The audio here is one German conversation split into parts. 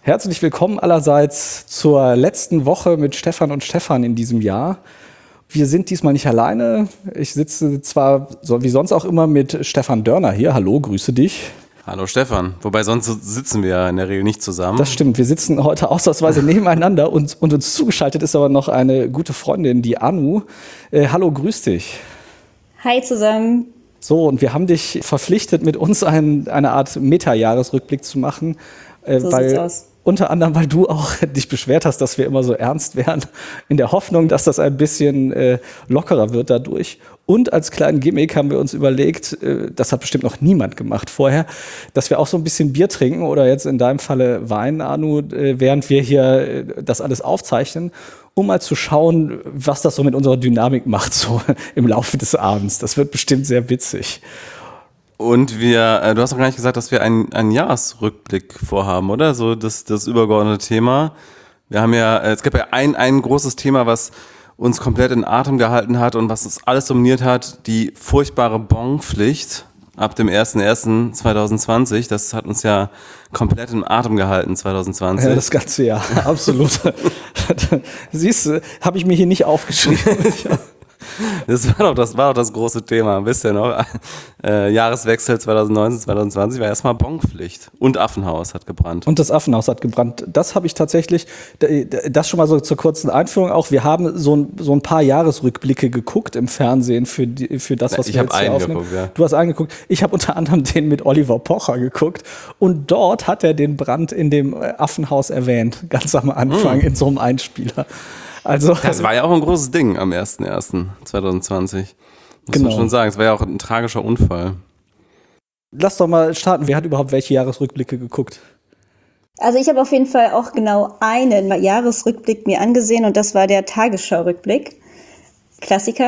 Herzlich willkommen allerseits zur letzten Woche mit Stefan und Stefan in diesem Jahr. Wir sind diesmal nicht alleine. Ich sitze zwar so wie sonst auch immer mit Stefan Dörner hier. Hallo, grüße dich. Hallo Stefan. Wobei sonst sitzen wir ja in der Regel nicht zusammen. Das stimmt, wir sitzen heute ausnahmsweise nebeneinander und uns zugeschaltet ist aber noch eine gute Freundin, die Anu. Hallo, grüß dich. Hi zusammen. So, und wir haben dich verpflichtet, mit uns eine Art Meta-Jahresrückblick zu machen. So sieht's aus. Unter anderem, weil du auch dich beschwert hast, dass wir immer so ernst werden, in der Hoffnung, dass das ein bisschen lockerer wird dadurch. Und als kleinen Gimmick haben wir uns überlegt, das hat bestimmt noch niemand gemacht vorher, dass wir auch so ein bisschen Bier trinken oder jetzt in deinem Falle Wein, Anu, während wir hier das alles aufzeichnen, um mal zu schauen, was das so mit unserer Dynamik macht, so im Laufe des Abends. Das wird bestimmt sehr witzig. Und du hast doch gar nicht gesagt, dass wir einen Jahresrückblick vorhaben, oder? So das übergeordnete Thema. Wir haben ja, es gab ja ein großes Thema, was uns komplett in Atem gehalten hat und was uns alles dominiert hat, die furchtbare Bonpflicht ab dem 01.01.2020. Das hat uns ja komplett in Atem gehalten 2020. Ja, das ganze Jahr, absolut. Siehst du, habe ich mir hier nicht aufgeschrieben. Das war doch das große Thema, wisst ihr noch? Jahreswechsel 2019, 2020 war erstmal Bonpflicht. Und Affenhaus hat gebrannt. Und das Affenhaus hat gebrannt. Das habe ich tatsächlich, das schon mal so zur kurzen Einführung auch. Wir haben so ein paar Jahresrückblicke geguckt im Fernsehen für das, was wir jetzt hier aufnehmen. Geguckt, ja. Du hast einen geguckt. Ich habe unter anderem den mit Oliver Pocher geguckt. Und dort hat er den Brand in dem Affenhaus erwähnt, ganz am Anfang in so einem Einspieler. Also, das war ja auch ein großes Ding am 01.01.2020. Muss man schon sagen. Es war ja auch ein tragischer Unfall. Lass doch mal starten. Wer hat überhaupt welche Jahresrückblicke geguckt? Also ich habe auf jeden Fall auch genau einen Jahresrückblick mir angesehen und das war der Tagesschau-Rückblick. Klassiker.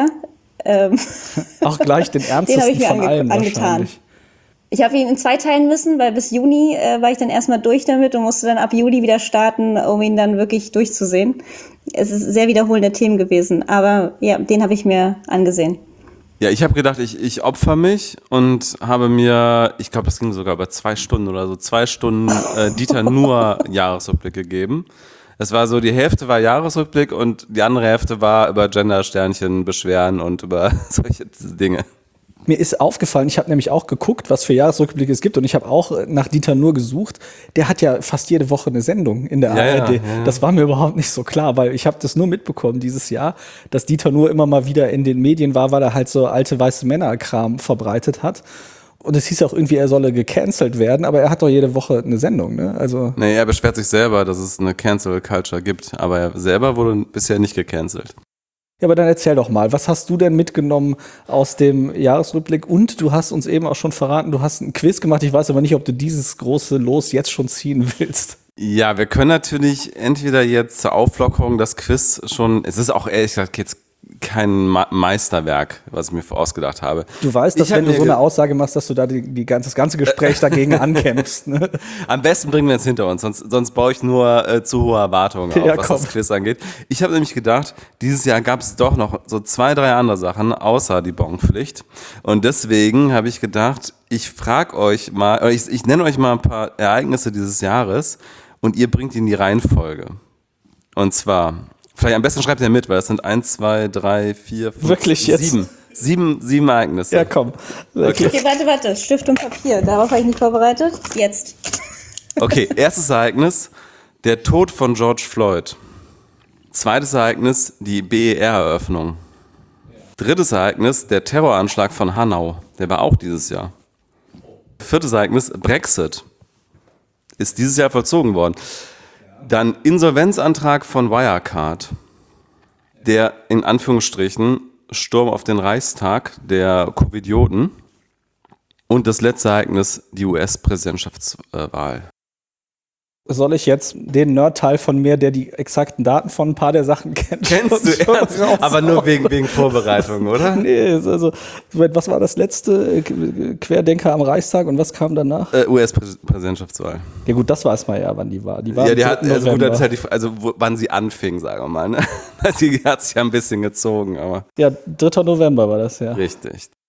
Auch gleich den ernstesten den von allen angetan. Wahrscheinlich. Ich habe ihn in 2 teilen müssen, weil bis Juni war ich dann erstmal durch damit und musste dann ab Juli wieder starten, um ihn dann wirklich durchzusehen. Es ist sehr wiederholende Themen gewesen, aber ja, den habe ich mir angesehen. Ja, ich habe gedacht, ich opfer mich und habe mir, ich glaube, das ging sogar über 2 Stunden oder so, 2 Stunden Dieter Nuhr Jahresrückblick gegeben. Es war so, die Hälfte war Jahresrückblick und die andere Hälfte war über Gender-Sternchen beschweren und über solche Dinge. Mir ist aufgefallen, ich habe nämlich auch geguckt, was für Jahresrückblicke es gibt und ich habe auch nach Dieter Nuhr gesucht. Der hat ja fast jede Woche eine Sendung in der ARD. Ja. Das war mir überhaupt nicht so klar, weil ich habe das nur mitbekommen dieses Jahr, dass Dieter Nuhr immer mal wieder in den Medien war, weil er halt so alte weiße Männerkram verbreitet hat. Und es hieß auch irgendwie, er solle gecancelt werden, aber er hat doch jede Woche eine Sendung, ne? Also nee, er beschwert sich selber, dass es eine Cancel Culture gibt, aber er selber wurde bisher nicht gecancelt. Ja, aber dann erzähl doch mal, was hast du denn mitgenommen aus dem Jahresrückblick? Und du hast uns eben auch schon verraten, du hast ein Quiz gemacht. Ich weiß aber nicht, ob du dieses große Los jetzt schon ziehen willst. Ja, wir können natürlich entweder jetzt zur Auflockerung das Quiz schon, es ist auch ehrlich gesagt jetzt kein Meisterwerk, was ich mir ausgedacht habe. Du weißt, dass wenn du so eine Aussage machst, dass du da das ganze Gespräch dagegen ankämpfst. Ne? Am besten bringen wir es hinter uns, sonst baue ich nur zu hohe Erwartungen auf, was das Quiz angeht. Ich habe nämlich gedacht, dieses Jahr gab es doch noch so 2, 3 andere Sachen, außer die Bonpflicht. Und deswegen habe ich gedacht, ich frage euch mal, oder ich nenne euch mal ein paar Ereignisse dieses Jahres und ihr bringt die in die Reihenfolge. Und zwar... Vielleicht am besten schreibt ihr mit, weil es sind 1, 2, 3, 4, 5, wirklich jetzt? 7 Ereignisse. Ja, komm. Okay, warte. Stift und Papier. Darauf war ich nicht vorbereitet. Jetzt. Okay, erstes Ereignis, der Tod von George Floyd. Zweites Ereignis, die BER-Eröffnung. Drittes Ereignis, der Terroranschlag von Hanau. Der war auch dieses Jahr. Viertes Ereignis, Brexit. Ist dieses Jahr vollzogen worden. Dann Insolvenzantrag von Wirecard, der in Anführungsstrichen Sturm auf den Reichstag der Covidioten und das letzte Ereignis, die US-Präsidentschaftswahl. Soll ich jetzt den Nerd-Teil von mir, der die exakten Daten von ein paar der Sachen kennt? Kennst du ernst? Aber nur wegen Vorbereitung, oder? Nee, also, was war das letzte? Querdenker am Reichstag und was kam danach? US-Präsidentschaftswahl. Ja gut, das weiß man ja, wann die war. Die war ja, die hat, also gut, das hätte wann sie anfing, sagen wir mal. Ne? Die hat sich ja ein bisschen gezogen, aber. Ja, 3. November war das ja. Richtig.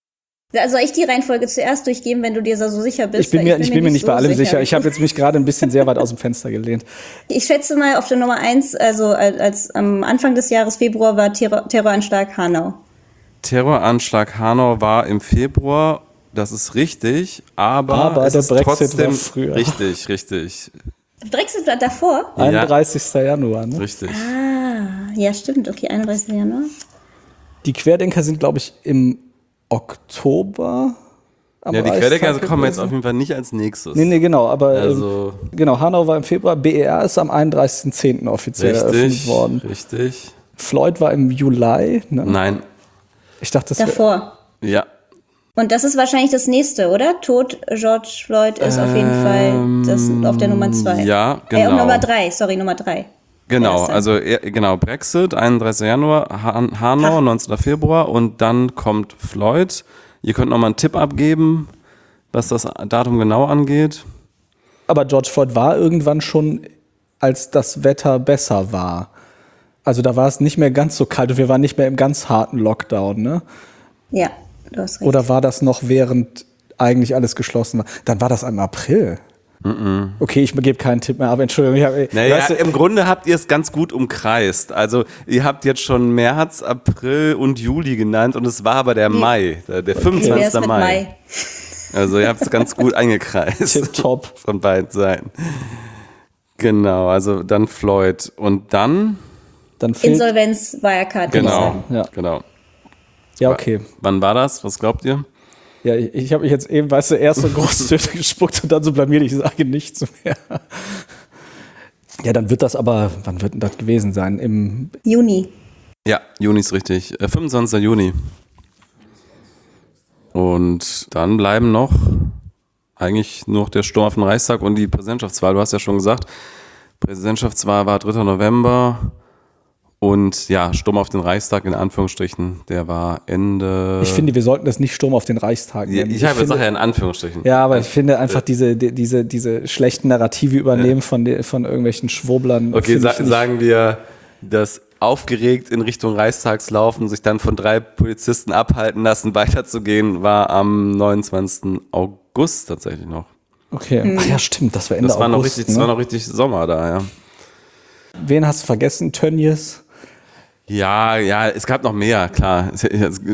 Soll ich die Reihenfolge zuerst durchgeben, wenn du dir so sicher bist? Ich bin mir nicht bei allem sicher. Ich habe jetzt mich gerade ein bisschen sehr weit aus dem Fenster gelehnt. Ich schätze mal auf der Nummer 1, also als am Anfang des Jahres Februar war Terroranschlag Hanau. Terroranschlag Hanau war im Februar, das ist richtig, aber es der ist Brexit trotzdem war früher. Richtig. Brexit war davor? 31. Januar, ne? Richtig. Ja, stimmt. Okay, 31. Januar. Die Querdenker sind, glaube ich, im Oktober am Ja, die Reichstag Querdenker kommen jetzt gewesen. auf jeden Fall nicht als nächstes. Nee, genau, aber Also- genau, Hanau war im Februar, BER ist am 31.10. offiziell eröffnet worden. Richtig. Floyd war im Juli, ne? Nein, Ich dachte, das wäre Davor. ja. Und das ist wahrscheinlich das nächste, oder? Tod George Floyd ist auf jeden Fall das auf der Nummer 2. Ja, genau. Nummer 3, Nummer 3. Genau, Erste. also Brexit, 31. Januar, Hanau, 19. Februar und dann kommt Floyd. Ihr könnt nochmal einen Tipp abgeben, was das Datum genau angeht. Aber George Floyd war irgendwann schon, als das Wetter besser war. Also da war es nicht mehr ganz so kalt und wir waren nicht mehr im ganz harten Lockdown, ne? Ja, du hast recht. Oder war das noch während eigentlich alles geschlossen war? Dann war das im April. Okay, ich gebe keinen Tipp mehr, aber Entschuldigung. Naja, im Grunde habt ihr es ganz gut umkreist. Also ihr habt jetzt schon März, April und Juli genannt und es war aber der Mai, der Wie wär's 25. mit Mai. Also ihr habt es ganz gut eingekreist. Tipptopp. Von beiden Seiten. Genau, also dann Floyd. Und dann, Dann fehlt, Insolvenz Wirecard. würde ich genau, sagen. Ja. genau. ja, okay. Wann war das? Was glaubt ihr? Ja, ich habe mich jetzt eben, weißt du, erst so Großtöne gespuckt und dann so blamiert, ich sage nichts mehr. Ja, dann wird das aber, wann wird denn das gewesen sein? Im Juni. Ja, Juni ist richtig. 25. Juni. Und dann bleiben noch eigentlich nur noch der Sturm auf den Reichstag und die Präsidentschaftswahl. Du hast ja schon gesagt, Präsidentschaftswahl war 3. November und ja, Sturm auf den Reichstag in Anführungsstrichen, der war Ende... Ich finde, wir sollten das nicht Sturm auf den Reichstag nennen. Ich habe gesagt, ja in Anführungsstrichen. Ja, aber ich finde einfach diese schlechten Narrative übernehmen von irgendwelchen Schwurblern. Okay, finde ich nicht- sagen wir, dass aufgeregt in Richtung Reichstags laufen, sich dann von 3 Polizisten abhalten lassen, weiterzugehen, war am 29. August tatsächlich noch. Okay, ach ja, stimmt, das war Ende Das war noch August. richtig, das war noch richtig Sommer da, ja. Wen hast du vergessen? Tönnies? Ja, es gab noch mehr, klar. Es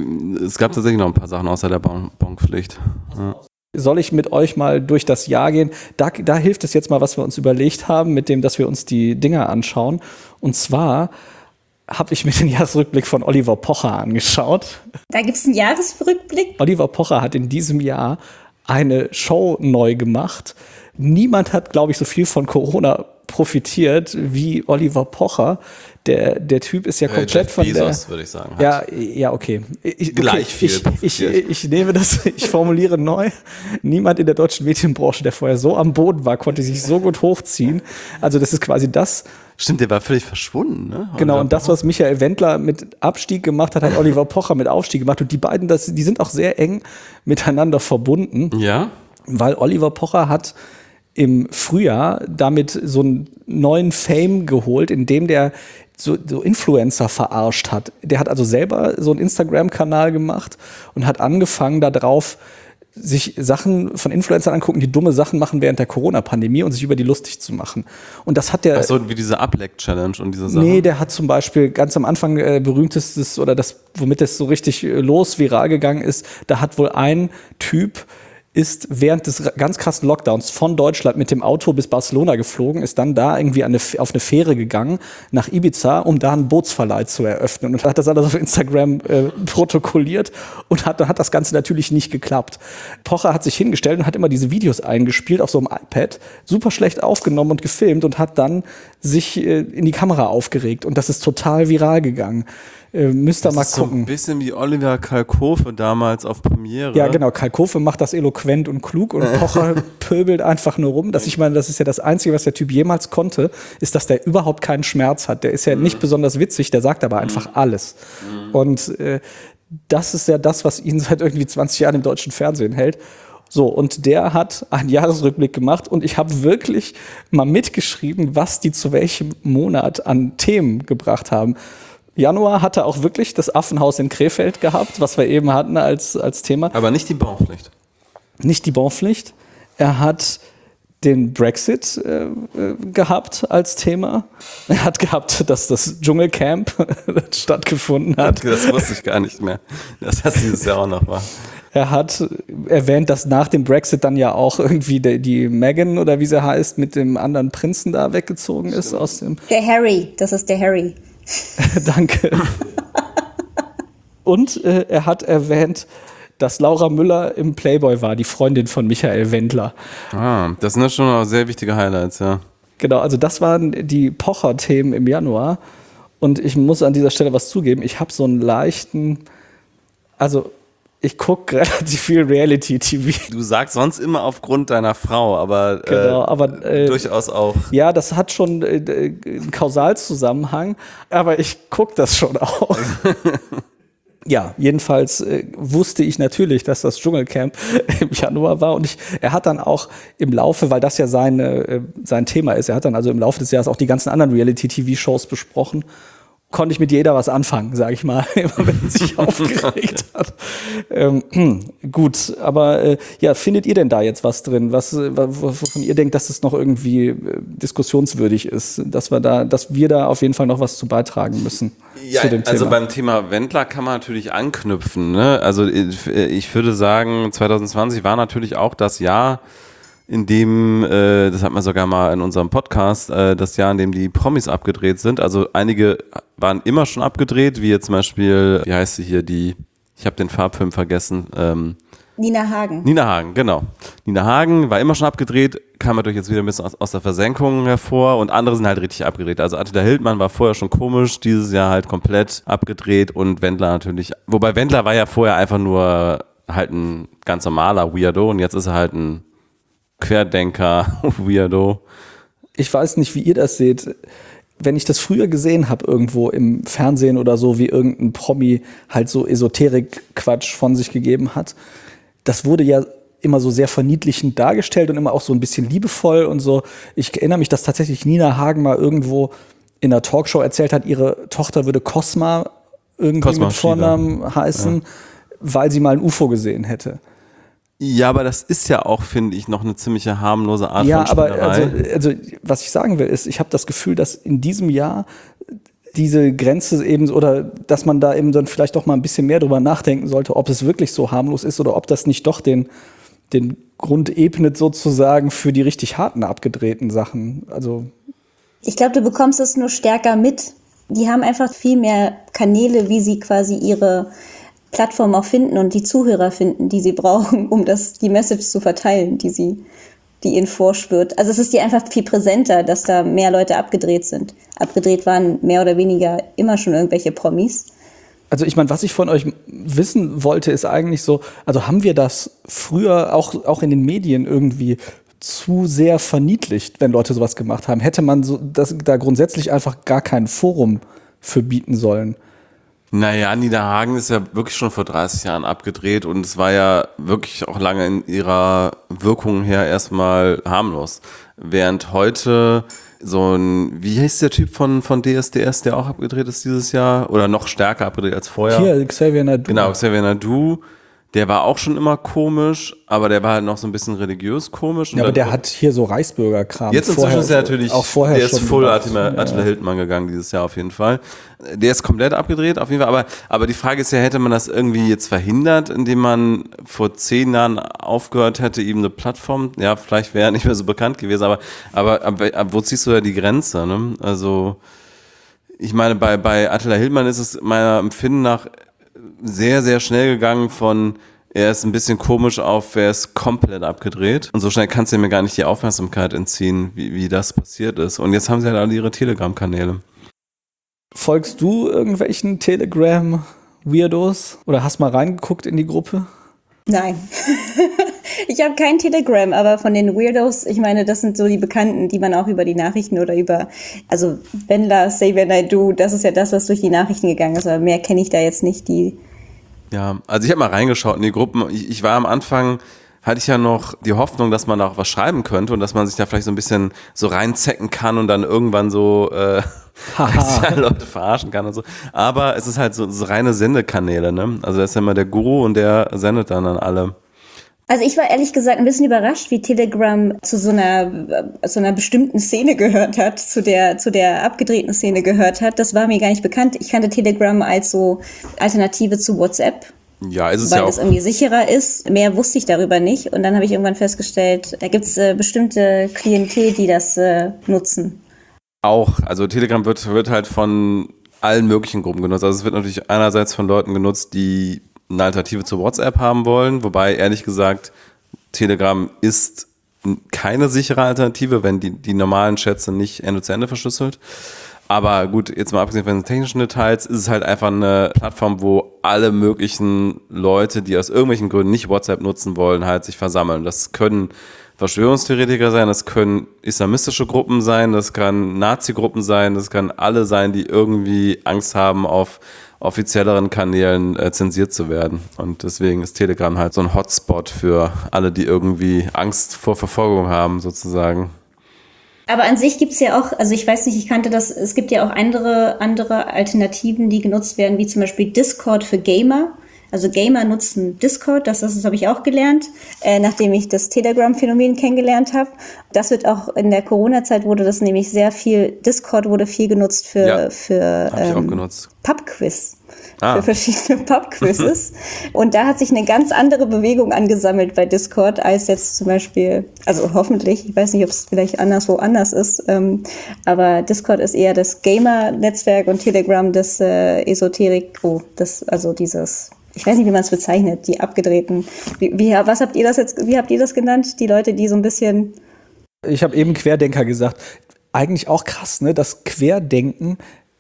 gab tatsächlich noch ein paar Sachen außer der Bonpflicht. Ja. Soll ich mit euch mal durch das Jahr gehen? Da hilft es jetzt mal, was wir uns überlegt haben, mit dem, dass wir uns die Dinger anschauen. Und zwar habe ich mir den Jahresrückblick von Oliver Pocher angeschaut. Da gibt es einen Jahresrückblick. Oliver Pocher hat in diesem Jahr eine Show neu gemacht. Niemand hat, glaube ich, so viel von Corona profitiert wie Oliver Pocher. Der Typ ist ja komplett Jeff von Bezos, würde ich sagen. Ja, okay. Gleich viel profitiert. Ich nehme das, ich formuliere neu. Niemand in der deutschen Medienbranche, der vorher so am Boden war, konnte sich so gut hochziehen. Also das ist quasi das. Stimmt, der war völlig verschwunden, ne? Genau, und das, was Michael Wendler mit Abstieg gemacht hat, hat Oliver Pocher mit Aufstieg gemacht. Und die beiden, die sind auch sehr eng miteinander verbunden. Ja? Weil Oliver Pocher hat im Frühjahr damit so einen neuen Fame geholt, indem der so Influencer verarscht hat. Der hat also selber so einen Instagram-Kanal gemacht und hat angefangen, da drauf sich Sachen von Influencern angucken, die dumme Sachen machen während der Corona-Pandemie und sich über die lustig zu machen. Und das hat der... Ach so, wie diese Ableck-Challenge und diese Sachen. Nee, der hat zum Beispiel ganz am Anfang berühmtestes oder das, womit das so richtig viral gegangen ist, da hat wohl ein Typ ist während des ganz krassen Lockdowns von Deutschland mit dem Auto bis Barcelona geflogen, ist dann da irgendwie auf eine Fähre gegangen nach Ibiza, um da einen Bootsverleih zu eröffnen und hat das alles auf Instagram protokolliert und dann hat das Ganze natürlich nicht geklappt. Pocher hat sich hingestellt und hat immer diese Videos eingespielt auf so einem iPad, super schlecht aufgenommen und gefilmt und hat dann sich in die Kamera aufgeregt und das ist total viral gegangen. Müsst ihr mal Das ist so gucken. ein bisschen wie Oliver Kalkofe damals auf Premiere. Ja, genau. Kalkofe macht das eloquent und klug und Pocher pöbelt einfach nur rum. Ich meine, das ist ja das Einzige, was der Typ jemals konnte, ist, dass der überhaupt keinen Schmerz hat. Der ist ja nicht besonders witzig, der sagt aber einfach alles. Und das ist ja das, was ihn seit irgendwie 20 Jahren im deutschen Fernsehen hält. So, und der hat einen Jahresrückblick gemacht und ich habe wirklich mal mitgeschrieben, was die zu welchem Monat an Themen gebracht haben. Januar hat er auch wirklich das Affenhaus in Krefeld gehabt, was wir eben hatten als Thema. Aber nicht die Bonpflicht. Nicht die Bonpflicht. Er hat den Brexit gehabt als Thema. Er hat gehabt, dass das Dschungelcamp stattgefunden hat. Das wusste ich gar nicht mehr, dass das dieses Jahr auch noch war. Er hat erwähnt, dass nach dem Brexit dann ja auch irgendwie die Meghan oder wie sie heißt, mit dem anderen Prinzen da weggezogen ist aus dem... Der Harry, das ist der Harry. Danke. Und er hat erwähnt, dass Laura Müller im Playboy war, die Freundin von Michael Wendler. Das sind ja schon auch sehr wichtige Highlights, ja. Genau, also das waren die Pocher-Themen im Januar. Und ich muss an dieser Stelle was zugeben, ich habe so einen leichten, also ich gucke relativ viel Reality-TV. Du sagst sonst immer aufgrund deiner Frau, aber, Genau, aber durchaus auch. Ja, das hat schon einen Kausalzusammenhang, aber ich gucke das schon auch. Ja, jedenfalls wusste ich natürlich, dass das Dschungelcamp im Januar war und er hat dann auch im Laufe, weil das ja sein Thema ist, er hat dann also im Laufe des Jahres auch die ganzen anderen Reality-TV-Shows besprochen. Konnte ich mit jeder was anfangen, sage ich mal, immer wenn er sich aufgeregt hat. Gut, aber ja, findet ihr denn da jetzt was drin, wovon ihr denkt, dass es noch irgendwie diskussionswürdig ist, dass wir da auf jeden Fall noch was zu beitragen müssen zu dem Thema? Also beim Thema Wendler kann man natürlich anknüpfen, ne? Also ich würde sagen, 2020 war natürlich auch das Jahr, in dem, das hat man sogar mal in unserem Podcast, das Jahr, in dem die Promis abgedreht sind. Also einige waren immer schon abgedreht, wie jetzt zum Beispiel, wie heißt sie hier, ich habe den Farbfilm vergessen. Nina Hagen. Nina Hagen, genau. Nina Hagen war immer schon abgedreht, kam natürlich jetzt wieder ein bisschen aus der Versenkung hervor und andere sind halt richtig abgedreht. Also Attila Hildmann war vorher schon komisch, dieses Jahr halt komplett abgedreht und Wendler natürlich. Wobei Wendler war ja vorher einfach nur halt ein ganz normaler Weirdo und jetzt ist er halt ein Querdenker, Weirdo. Ich weiß nicht, wie ihr das seht. Wenn ich das früher gesehen habe, irgendwo im Fernsehen oder so, wie irgendein Promi halt so Esoterik-Quatsch von sich gegeben hat, das wurde ja immer so sehr verniedlichend dargestellt und immer auch so ein bisschen liebevoll und so. Ich erinnere mich, dass tatsächlich Nina Hagen mal irgendwo in einer Talkshow erzählt hat, ihre Tochter würde Cosma irgendwie mit Vornamen heißen, weil sie mal ein UFO gesehen hätte. Ja, aber das ist ja auch, finde ich, noch eine ziemliche harmlose Art von Spinnerei. Aber also was ich sagen will, ist, ich habe das Gefühl, dass in diesem Jahr diese Grenze eben, oder dass man da eben dann vielleicht doch mal ein bisschen mehr drüber nachdenken sollte, ob es wirklich so harmlos ist oder ob das nicht doch den Grund ebnet sozusagen für die richtig harten, abgedrehten Sachen. Also ich glaube, du bekommst es nur stärker mit. Die haben einfach viel mehr Kanäle, wie sie quasi ihre Plattform auch finden und die Zuhörer finden, die sie brauchen, um die Message zu verteilen, die ihnen vorschwirrt. Also es ist dir einfach viel präsenter, dass da mehr Leute abgedreht sind. Abgedreht waren mehr oder weniger immer schon irgendwelche Promis. Also ich meine, was ich von euch wissen wollte, ist eigentlich so, also haben wir das früher auch in den Medien irgendwie zu sehr verniedlicht, wenn Leute sowas gemacht haben? Hätte man da grundsätzlich einfach gar kein Forum für bieten sollen? Naja, Nina Hagen ist ja wirklich schon vor 30 Jahren abgedreht und es war ja wirklich auch lange in ihrer Wirkung her erstmal harmlos. Während heute so ein, wie heißt der Typ von DSDS, der auch abgedreht ist dieses Jahr? Oder noch stärker abgedreht als vorher? Hier, Xavier Naidoo. Genau, Xavier Naidoo. Der war auch schon immer komisch, aber der war halt noch so ein bisschen religiös komisch. Und ja, aber der hat hier so Reichsbürgerkram. Jetzt inzwischen ist er natürlich, auch vorher der ist schon voll Attila Hildmann gegangen dieses Jahr auf jeden Fall. Der ist komplett abgedreht auf jeden Fall, aber die Frage ist ja, hätte man das irgendwie jetzt verhindert, indem man vor 10 Jahren aufgehört hätte, ihm eine Plattform, ja, vielleicht wäre er nicht mehr so bekannt gewesen, aber wo ziehst du da die Grenze, ne? Also, ich meine, bei Attila Hildmann ist es meiner Empfinden nach sehr, sehr schnell gegangen von, er ist ein bisschen komisch auf, er ist komplett abgedreht. Und so schnell kannst du mir gar nicht die Aufmerksamkeit entziehen, wie das passiert ist. Und jetzt haben sie halt alle ihre Telegram-Kanäle. Folgst du irgendwelchen Telegram-Weirdos? Oder hast mal reingeguckt in die Gruppe? Nein. Ich habe kein Telegram, aber von den Weirdos, ich meine, das sind so die Bekannten, die man auch über die Nachrichten oder also Wendler, Xavier Naidoo, das ist ja das, was durch die Nachrichten gegangen ist, aber mehr kenne ich da jetzt nicht. Ja, also ich habe mal reingeschaut in die Gruppen. Ich war am Anfang, hatte ich ja noch die Hoffnung, dass man da auch was schreiben könnte und dass man sich da vielleicht so ein bisschen so reinzecken kann und dann irgendwann so weil es ja Leute verarschen kann und so. Aber es ist halt so reine Sendekanäle, ne? Also da ist ja immer der Guru und der sendet dann an alle. Also ich war ehrlich gesagt ein bisschen überrascht, wie Telegram zu so einer bestimmten Szene gehört hat, zu der abgedrehten Szene gehört hat. Das war mir gar nicht bekannt. Ich kannte Telegram als so Alternative zu WhatsApp. Ja, ist es weil ja auch. es irgendwie sicherer ist. Mehr wusste ich darüber nicht. Und dann habe ich irgendwann festgestellt, da gibt es bestimmte Klientel, die das nutzen. Auch, also Telegram wird halt von allen möglichen Gruppen genutzt. Also es wird natürlich einerseits von Leuten genutzt, die eine Alternative zu WhatsApp haben wollen, wobei ehrlich gesagt Telegram ist keine sichere Alternative, wenn die normalen Chats sind nicht Ende zu Ende verschlüsselt. Aber gut, jetzt mal abgesehen von den technischen Details, ist es halt einfach eine Plattform, wo alle möglichen Leute, die aus irgendwelchen Gründen nicht WhatsApp nutzen wollen, halt sich versammeln. Das können Verschwörungstheoretiker sein, das können islamistische Gruppen sein, das kann Nazi-Gruppen sein, das kann alle sein, die irgendwie Angst haben, auf offizielleren Kanälen zensiert zu werden. Und deswegen ist Telegram halt so ein Hotspot für alle, die irgendwie Angst vor Verfolgung haben, sozusagen. Aber an sich gibt's ja auch, also ich weiß nicht, ich kannte das, es gibt ja auch andere Alternativen, die genutzt werden, wie zum Beispiel Discord für Gamer. Also Gamer nutzen Discord, das habe ich auch gelernt, nachdem ich das Telegram-Phänomen kennengelernt habe. Das wird auch in der Corona-Zeit Discord wurde viel genutzt für Pub-Quiz. Für verschiedene Pub-Quizzes. Und da hat sich eine ganz andere Bewegung angesammelt bei Discord als jetzt zum Beispiel, also hoffentlich, ich weiß nicht, ob es vielleicht anderswo anders ist, aber Discord ist eher das Gamer-Netzwerk und Telegram das Esoterik, ich weiß nicht, wie man es bezeichnet, die abgedrehten. Wie habt ihr das genannt? Die Leute, die so ein bisschen. Ich habe eben Querdenker gesagt. Eigentlich auch krass, ne? Das Querdenken.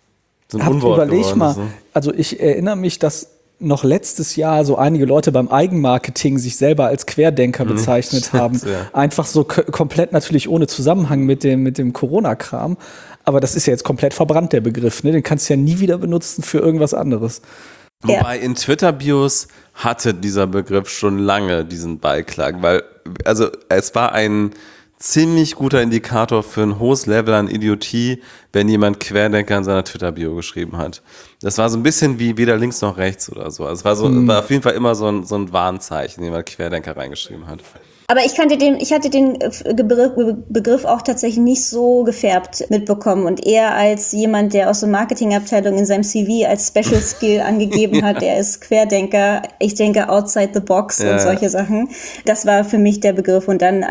So ein Unwort überleg mal, ist, ne? Also ich erinnere mich, dass noch letztes Jahr so einige Leute beim Eigenmarketing sich selber als Querdenker bezeichnet haben. Ja. Einfach so komplett natürlich ohne Zusammenhang mit dem Corona-Kram. Aber das ist ja jetzt komplett verbrannt, der Begriff. Ne? Den kannst du ja nie wieder benutzen für irgendwas anderes. Wobei in Twitter-Bios hatte dieser Begriff schon lange diesen Beiklang, weil also es war ein ziemlich guter Indikator für ein hohes Level an Idiotie, wenn jemand Querdenker in seiner Twitter-Bio geschrieben hat. Das war so ein bisschen wie weder links noch rechts oder so. Also es war auf jeden Fall immer so ein Warnzeichen, wenn jemand Querdenker reingeschrieben hat. Aber ich hatte den Begriff auch tatsächlich nicht so gefärbt mitbekommen und eher als jemand, der aus der Marketingabteilung in seinem CV als Special Skill angegeben hat, der ist Querdenker, ich denke outside the box und solche Sachen. Das war für mich der Begriff. Und dann,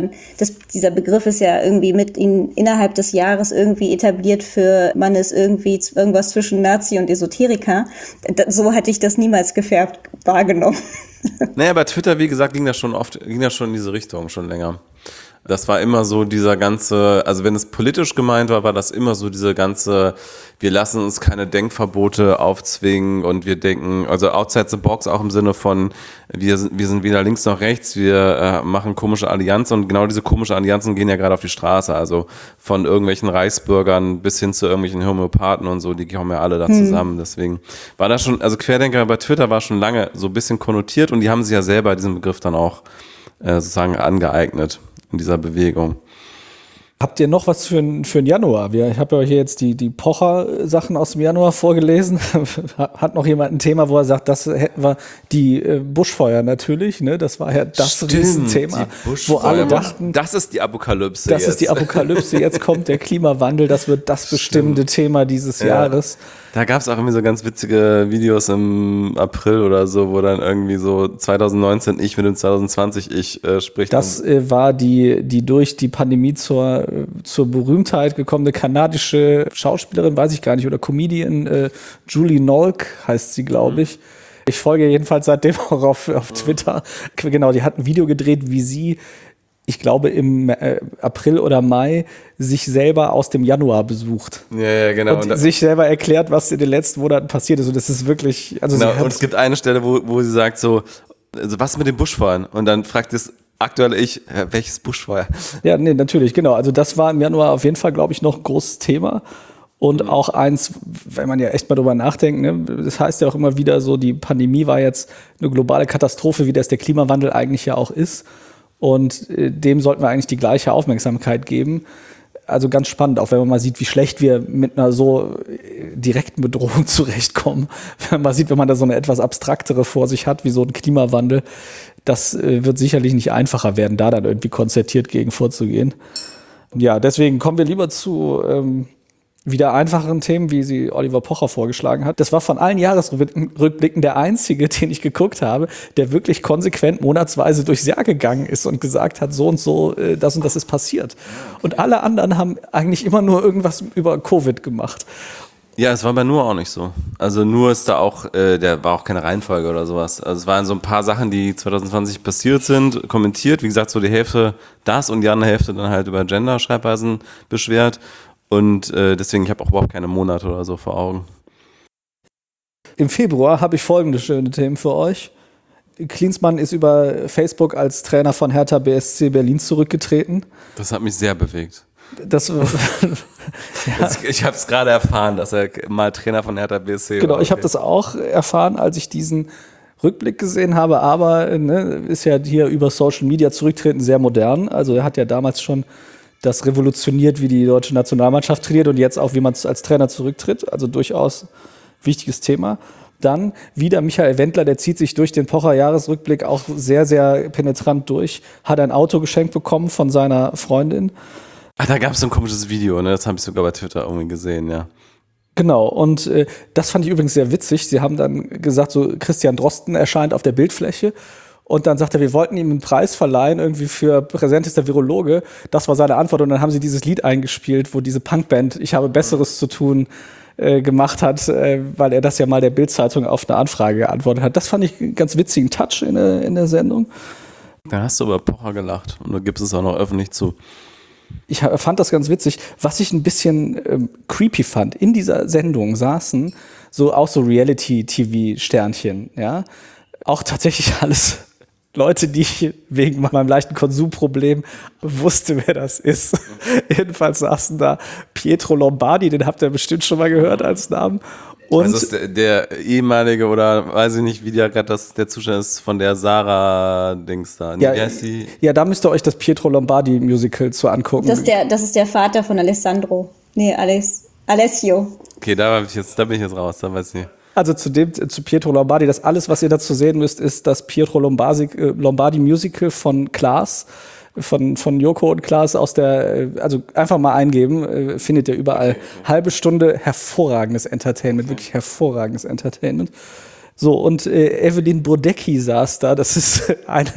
dieser Begriff ist ja irgendwie mit ihm innerhalb des Jahres irgendwie etabliert man ist irgendwie irgendwas zwischen Nazi und Esoteriker. So hatte ich das niemals gefärbt wahrgenommen. Naja, bei Twitter, wie gesagt, ging das schon in diese Richtung, schon länger. Das war immer so dieser ganze, also wenn es politisch gemeint war das immer so diese ganze, wir lassen uns keine Denkverbote aufzwingen und wir denken, also outside the box auch im Sinne von, wir sind weder links noch rechts, wir machen komische Allianzen und genau diese komischen Allianzen gehen ja gerade auf die Straße, also von irgendwelchen Reichsbürgern bis hin zu irgendwelchen Homöopathen und so, die kommen ja alle da zusammen, deswegen war das schon, also Querdenker bei Twitter war schon lange so ein bisschen konnotiert und die haben sich ja selber diesen Begriff dann auch sozusagen angeeignet in dieser Bewegung. Habt ihr noch was für den Januar? Ich habe ja hier jetzt die Pocher-Sachen aus dem Januar vorgelesen. Hat noch jemand ein Thema, wo er sagt, das hätten wir, die Buschfeuer natürlich, ne? Das war ja das Riesenthema, wo alle dachten, das ist die Apokalypse. Das ist die Apokalypse, jetzt kommt der Klimawandel, das wird das bestimmende Thema dieses Jahres. Da gab es auch irgendwie so ganz witzige Videos im April oder so, wo dann irgendwie so 2019 ich mit dem 2020 ich spricht. Das war die durch die Pandemie zur Berühmtheit gekommene kanadische Schauspielerin, weiß ich gar nicht, oder Comedian, Julie Nolk heißt sie, glaube ich. Ich folge jedenfalls seitdem auch auf Twitter. Genau, die hat ein Video gedreht, wie sie, ich glaube im April oder Mai, sich selber aus dem Januar besucht. Ja, genau. Und sich selber erklärt, was in den letzten Monaten passiert ist. Und das ist wirklich, also genau, und es gibt eine Stelle, wo sie sagt so, also was mit den Buschfeuern? Und dann fragt es aktuell welches Buschfeuer? Ja, nee, natürlich, genau. Also das war im Januar auf jeden Fall, glaube ich, noch ein großes Thema. Und auch eins, wenn man ja echt mal drüber nachdenkt, ne, das heißt ja auch immer wieder so, die Pandemie war jetzt eine globale Katastrophe, wie das der Klimawandel eigentlich ja auch ist. Und dem sollten wir eigentlich die gleiche Aufmerksamkeit geben. Also ganz spannend, auch wenn man mal sieht, wie schlecht wir mit einer so direkten Bedrohung zurechtkommen. Wenn man mal sieht, wenn man da so eine etwas abstraktere vor sich hat, wie so ein Klimawandel, das wird sicherlich nicht einfacher werden, da dann irgendwie konzertiert gegen vorzugehen. Ja, deswegen kommen wir lieber zu wieder einfacheren Themen, wie sie Oliver Pocher vorgeschlagen hat. Das war von allen Jahresrückblicken der einzige, den ich geguckt habe, der wirklich konsequent monatsweise durchs Jahr gegangen ist und gesagt hat, so und so, das und das ist passiert. Und alle anderen haben eigentlich immer nur irgendwas über Covid gemacht. Ja, es war bei Nur auch nicht so. Also Nur ist da auch, der war auch keine Reihenfolge oder sowas. Also es waren so ein paar Sachen, die 2020 passiert sind, kommentiert. Wie gesagt, so die Hälfte das und die andere Hälfte dann halt über Gender-Schreibweisen beschwert. Und deswegen, ich habe auch überhaupt keine Monate oder so vor Augen. Im Februar habe ich folgende schöne Themen für euch. Klinsmann ist über Facebook als Trainer von Hertha BSC Berlin zurückgetreten. Das hat mich sehr bewegt. Das, ja. Ich habe es gerade erfahren, dass er mal Trainer von Hertha BSC war. Genau, ich habe das auch erfahren, als ich diesen Rückblick gesehen habe, aber ist ja hier über Social Media zurücktreten sehr modern. Also er hat ja damals schon das revolutioniert, wie die deutsche Nationalmannschaft trainiert und jetzt auch, wie man als Trainer zurücktritt. Also durchaus wichtiges Thema. Dann wieder Michael Wendler, der zieht sich durch den Pocher-Jahresrückblick auch sehr, sehr penetrant durch. Hat ein Auto geschenkt bekommen von seiner Freundin. Ach, da gab es so ein komisches Video, ne? Das habe ich sogar bei Twitter irgendwie gesehen, ja. Genau, und das fand ich übrigens sehr witzig. Sie haben dann gesagt, so Christian Drosten erscheint auf der Bildfläche. Und dann sagt er, wir wollten ihm einen Preis verleihen, irgendwie für präsentester Virologe. Das war seine Antwort. Und dann haben sie dieses Lied eingespielt, wo diese Punkband Ich habe Besseres zu tun gemacht hat, weil er das ja mal der Bild-Zeitung auf eine Anfrage geantwortet hat. Das fand ich einen ganz witzigen Touch in der Sendung. Dann hast du über Pocher gelacht und du gibst es auch noch öffentlich zu. Ich fand das ganz witzig. Was ich ein bisschen creepy fand, in dieser Sendung saßen auch so Reality-TV-Sternchen, ja. Auch tatsächlich alles Leute, die ich wegen meinem leichten Konsumproblem wusste, wer das ist. Jedenfalls saßen da Pietro Lombardi, den habt ihr bestimmt schon mal gehört als Namen. Und also ist der ehemalige oder weiß ich nicht, wie der Zustand ist von der Sarah-Dings da. Ja, ja, da müsst ihr euch das Pietro Lombardi-Musical zu angucken. Das ist der Vater von Alessandro. Nee, Alessio. Okay, da bin ich jetzt raus, da weiß ich nicht. Also zu Pietro Lombardi, das alles, was ihr dazu sehen müsst, ist das Pietro Lombardi Musical von Klaas, von Joko und Klaas also einfach mal eingeben, findet ihr überall. Halbe Stunde hervorragendes Entertainment, wirklich hervorragendes Entertainment. So, und Evelyn Bodecki saß da, das ist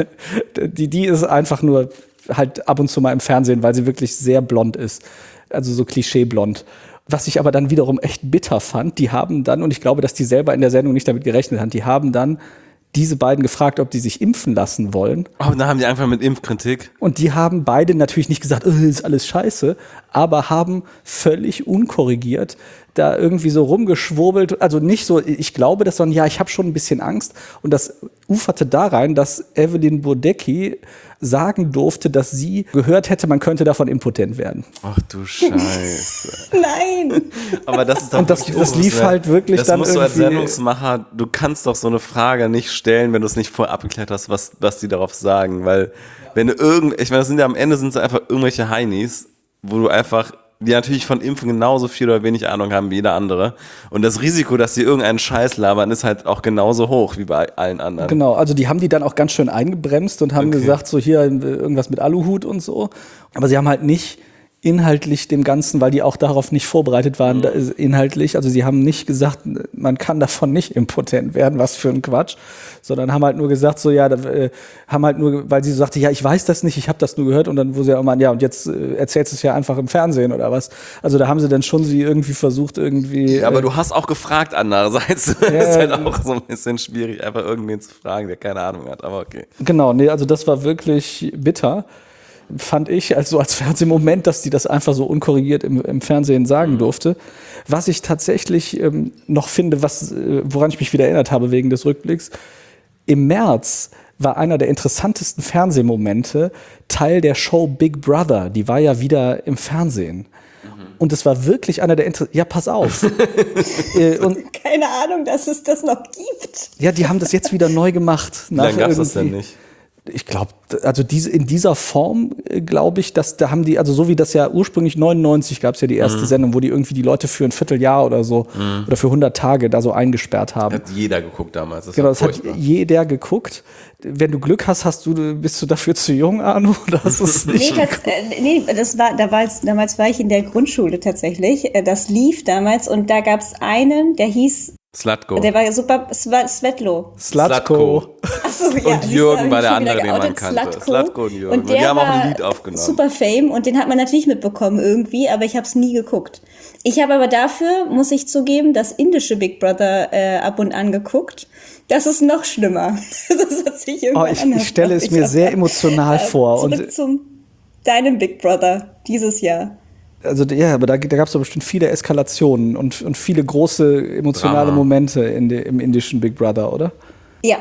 die ist einfach nur halt ab und zu mal im Fernsehen, weil sie wirklich sehr blond ist. Also so klischeeblond. Was ich aber dann wiederum echt bitter fand, die haben dann, und ich glaube, dass die selber in der Sendung nicht damit gerechnet haben, die haben dann diese beiden gefragt, ob die sich impfen lassen wollen. Oh, und dann haben die einfach mit Impfkritik. Und die haben beide natürlich nicht gesagt, ist alles scheiße, aber haben völlig unkorrigiert da irgendwie so rumgeschwurbelt. Also nicht so, ich glaube das, sondern ja, ich habe schon ein bisschen Angst. Und das uferte da rein, dass Evelyn Bodecki sagen durfte, dass sie gehört hätte, man könnte davon impotent werden. Ach du Scheiße. Nein. Aber das ist doch und das lief halt wirklich das dann musst irgendwie. Du als Sendungsmacher, du kannst doch so eine Frage nicht stellen, wenn du es nicht vorher abgeklärt hast, was die darauf sagen. Weil wenn du ich meine, am Ende sind es einfach irgendwelche Heinis, wo du einfach, die natürlich von Impfen genauso viel oder wenig Ahnung haben wie jeder andere. Und das Risiko, dass sie irgendeinen Scheiß labern, ist halt auch genauso hoch wie bei allen anderen. Genau, also die haben die dann auch ganz schön eingebremst und haben gesagt, so hier irgendwas mit Aluhut und so. Aber sie haben halt nicht inhaltlich dem Ganzen, weil die auch darauf nicht vorbereitet waren, inhaltlich. Also sie haben nicht gesagt, man kann davon nicht impotent werden, was für ein Quatsch, sondern haben halt nur gesagt, so ja, haben halt nur, weil sie so sagte, ja, ich weiß das nicht, ich habe das nur gehört und dann, wo sie ja immer, ja, und jetzt erzählst du es ja einfach im Fernsehen oder was. Also da haben sie dann schon sie irgendwie versucht, irgendwie. Ja, aber du hast auch gefragt andererseits. Ist halt auch so ein bisschen schwierig, einfach irgendwen zu fragen, der keine Ahnung hat, aber okay. Genau, nee, also das war wirklich bitter. Fand ich, also als Fernsehmoment, dass die das einfach so unkorrigiert im Fernsehen sagen durfte. Was ich tatsächlich noch finde, woran ich mich wieder erinnert habe wegen des Rückblicks, im März war einer der interessantesten Fernsehmomente Teil der Show Big Brother. Die war ja wieder im Fernsehen. Und es war wirklich einer der ja, pass auf. Und keine Ahnung, dass es das noch gibt. ja, die haben das jetzt wieder neu gemacht. Wie lange gab es das denn nicht? Ich glaube, also in dieser Form glaube ich, dass da haben die, also so wie das ja ursprünglich 99 gab es ja die erste Sendung, wo die irgendwie die Leute für ein Vierteljahr oder so oder für 100 Tage da so eingesperrt haben. Hat jeder geguckt damals. Genau, das hat jeder geguckt. Wenn du Glück hast, bist du dafür zu jung, Arno? Oder hast du es nicht? Damals war ich in der Grundschule tatsächlich. Das lief damals und da gab es einen, der hieß Slutko. Der war ja super, Svetlo. Slutko. Achso, ja, und Jürgen war der andere, den man kannte. Slutko und Jürgen. Und die haben auch ein Lied aufgenommen. Super Fame und den hat man natürlich mitbekommen irgendwie, aber ich habe es nie geguckt. Ich habe aber dafür, muss ich zugeben, das indische Big Brother ab und an geguckt. Das ist noch schlimmer. Das hat sich ich stelle es mir sehr emotional vor. Zurück zum deinem Big Brother dieses Jahr. Also ja, aber da gab es doch bestimmt viele Eskalationen und viele große emotionale Momente im indischen Big Brother, oder? Ja,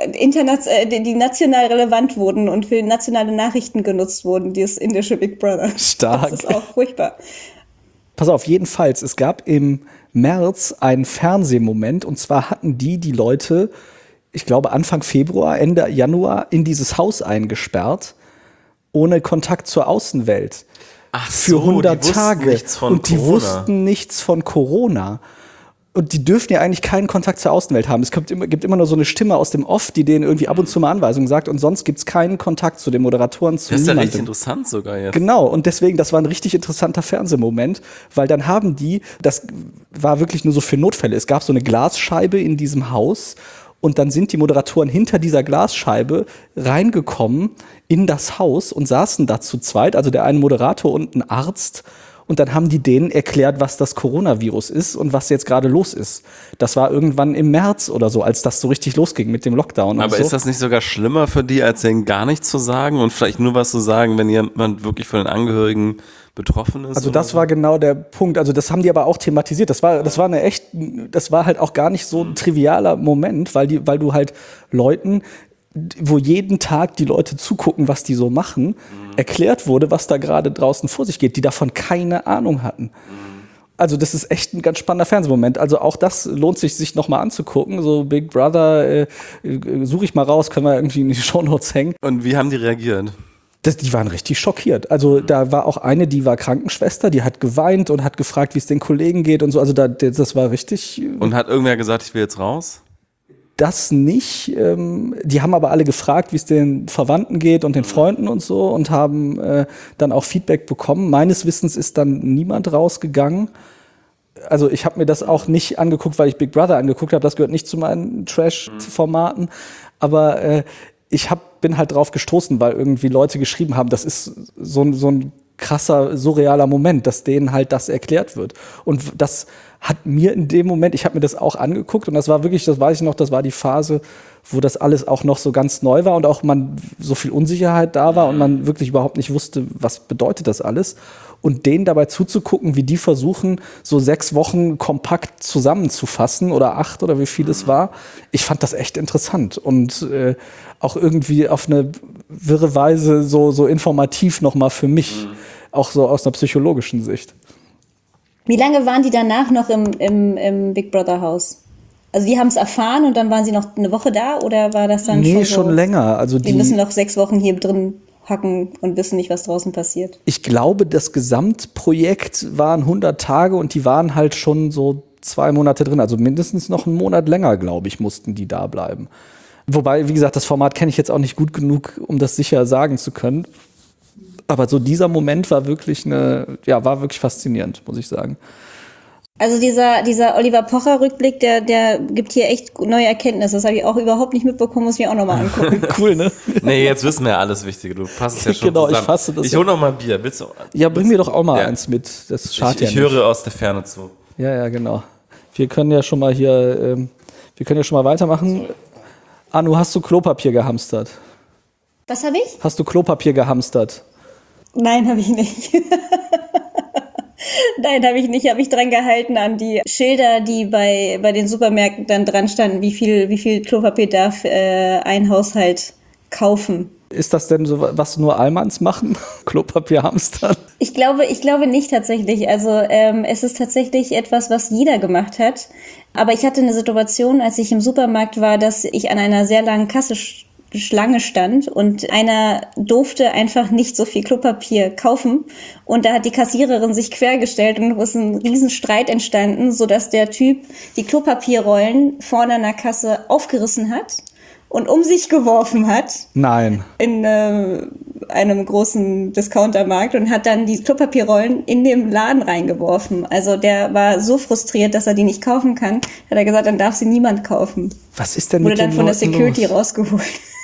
die national relevant wurden und für nationale Nachrichten genutzt wurden, dieses indische Big Brother. Stark. Das ist auch furchtbar. Pass auf, jedenfalls, es gab im März einen Fernsehmoment und zwar hatten die Leute, ich glaube Anfang Februar, Ende Januar in dieses Haus eingesperrt, ohne Kontakt zur Außenwelt. Ach für so, 100 die Tage. Nichts von und die Corona. wussten nichts von Corona. Und die dürfen ja eigentlich keinen Kontakt zur Außenwelt haben. Es gibt immer nur so eine Stimme aus dem Off, die denen irgendwie ab und zu mal Anweisungen sagt. Und sonst gibt's keinen Kontakt zu den Moderatoren, zu niemandem. Das ist ja richtig interessant sogar jetzt. Genau, und deswegen, das war ein richtig interessanter Fernsehmoment, weil dann haben das war wirklich nur so für Notfälle. Es gab so eine Glasscheibe in diesem Haus und dann sind die Moderatoren hinter dieser Glasscheibe reingekommen in das Haus und saßen da zu zweit, also der eine Moderator und ein Arzt. Und dann haben die denen erklärt, was das Coronavirus ist und was jetzt gerade los ist. Das war irgendwann im März oder so, als das so richtig losging mit dem Lockdown. Aber und so. Ist das nicht sogar schlimmer für die, als denen gar nichts zu sagen und vielleicht nur was zu sagen, wenn jemand wirklich von den Angehörigen betroffen ist? Also das war genau der Punkt. Also das haben die aber auch thematisiert. Das war halt auch gar nicht so ein trivialer Moment, weil du halt Leuten, wo jeden Tag die Leute zugucken, was die so machen, erklärt wurde, was da gerade draußen vor sich geht, die davon keine Ahnung hatten. Also das ist echt ein ganz spannender Fernsehmoment. Also auch das lohnt sich nochmal anzugucken. So Big Brother, suche ich mal raus, können wir irgendwie in die Shownotes hängen. Und wie haben die reagiert? Die waren richtig schockiert. Also da war auch eine, die war Krankenschwester, die hat geweint und hat gefragt, wie es den Kollegen geht und so. Also das war richtig. Und hat irgendwer gesagt, ich will jetzt raus? Das nicht. Die haben aber alle gefragt, wie es den Verwandten geht und den Freunden und so und haben dann auch Feedback bekommen. Meines Wissens ist dann niemand rausgegangen. Also ich habe mir das auch nicht angeguckt, weil ich Big Brother angeguckt habe. Das gehört nicht zu meinen Trash-Formaten. Aber bin halt drauf gestoßen, weil irgendwie Leute geschrieben haben, das ist so ein krasser, surrealer Moment, dass denen halt das erklärt wird. Und das hat mir in dem Moment, ich habe mir das auch angeguckt und das war wirklich, das weiß ich noch, das war die Phase, wo das alles auch noch so ganz neu war und auch so viel Unsicherheit da war und man wirklich überhaupt nicht wusste, was bedeutet das alles. Und denen dabei zuzugucken, wie die versuchen, so 6 Wochen kompakt zusammenzufassen oder 8 oder wie viel es war, ich fand das echt interessant und auch irgendwie auf eine wirre Weise so informativ nochmal für mich, auch so aus einer psychologischen Sicht. Wie lange waren die danach noch im Big Brother Haus? Also die haben es erfahren und dann waren sie noch eine Woche da oder war das dann schon länger. Also die müssen noch 6 Wochen hier drin hacken und wissen nicht, was draußen passiert. Ich glaube, das Gesamtprojekt waren 100 Tage und die waren halt schon so 2 Monate drin. Also mindestens noch einen Monat länger, glaube ich, mussten die da bleiben. Wobei, wie gesagt, das Format kenne ich jetzt auch nicht gut genug, um das sicher sagen zu können. Aber so dieser Moment war wirklich war wirklich faszinierend, muss ich sagen. Also dieser Oliver Pocher-Rückblick, der gibt hier echt neue Erkenntnisse. Das habe ich auch überhaupt nicht mitbekommen, muss ich mir auch nochmal angucken. Cool, ne? Nee, jetzt wissen wir ja alles Wichtige. Du fasst es ja schon genau, zusammen. Ich fasse das. Ich hole noch mal Bier. Willst du? Ja, bring mir doch auch mal eins mit. Das schadet ja nicht. Ich höre aus der Ferne zu. Ja, genau. Wir können ja schon mal weitermachen. Anu, hast du Klopapier gehamstert? Was habe ich? Hast du Klopapier gehamstert? Nein, habe ich nicht. Nein, habe ich nicht. Habe ich dran gehalten an die Schilder, die bei den Supermärkten dann dran standen, wie viel Klopapier darf ein Haushalt kaufen. Ist das denn so, was nur Allmanns machen? Klopapier hamstern? Ich glaube nicht tatsächlich. Also es ist tatsächlich etwas, was jeder gemacht hat. Aber ich hatte eine Situation, als ich im Supermarkt war, dass ich an einer sehr langen Kasse Schlange stand und einer durfte einfach nicht so viel Klopapier kaufen und da hat die Kassiererin sich quergestellt und es ist ein Riesenstreit entstanden, sodass der Typ die Klopapierrollen vorne an der Kasse aufgerissen hat und um sich geworfen hat. Nein. In einem großen Discountermarkt und hat dann die Klopapierrollen in den Laden reingeworfen. Also der war so frustriert, dass er die nicht kaufen kann, hat er gesagt, dann darf sie niemand kaufen. Was ist denn Wurde mit den dann von der Leuten Security los? rausgeholt.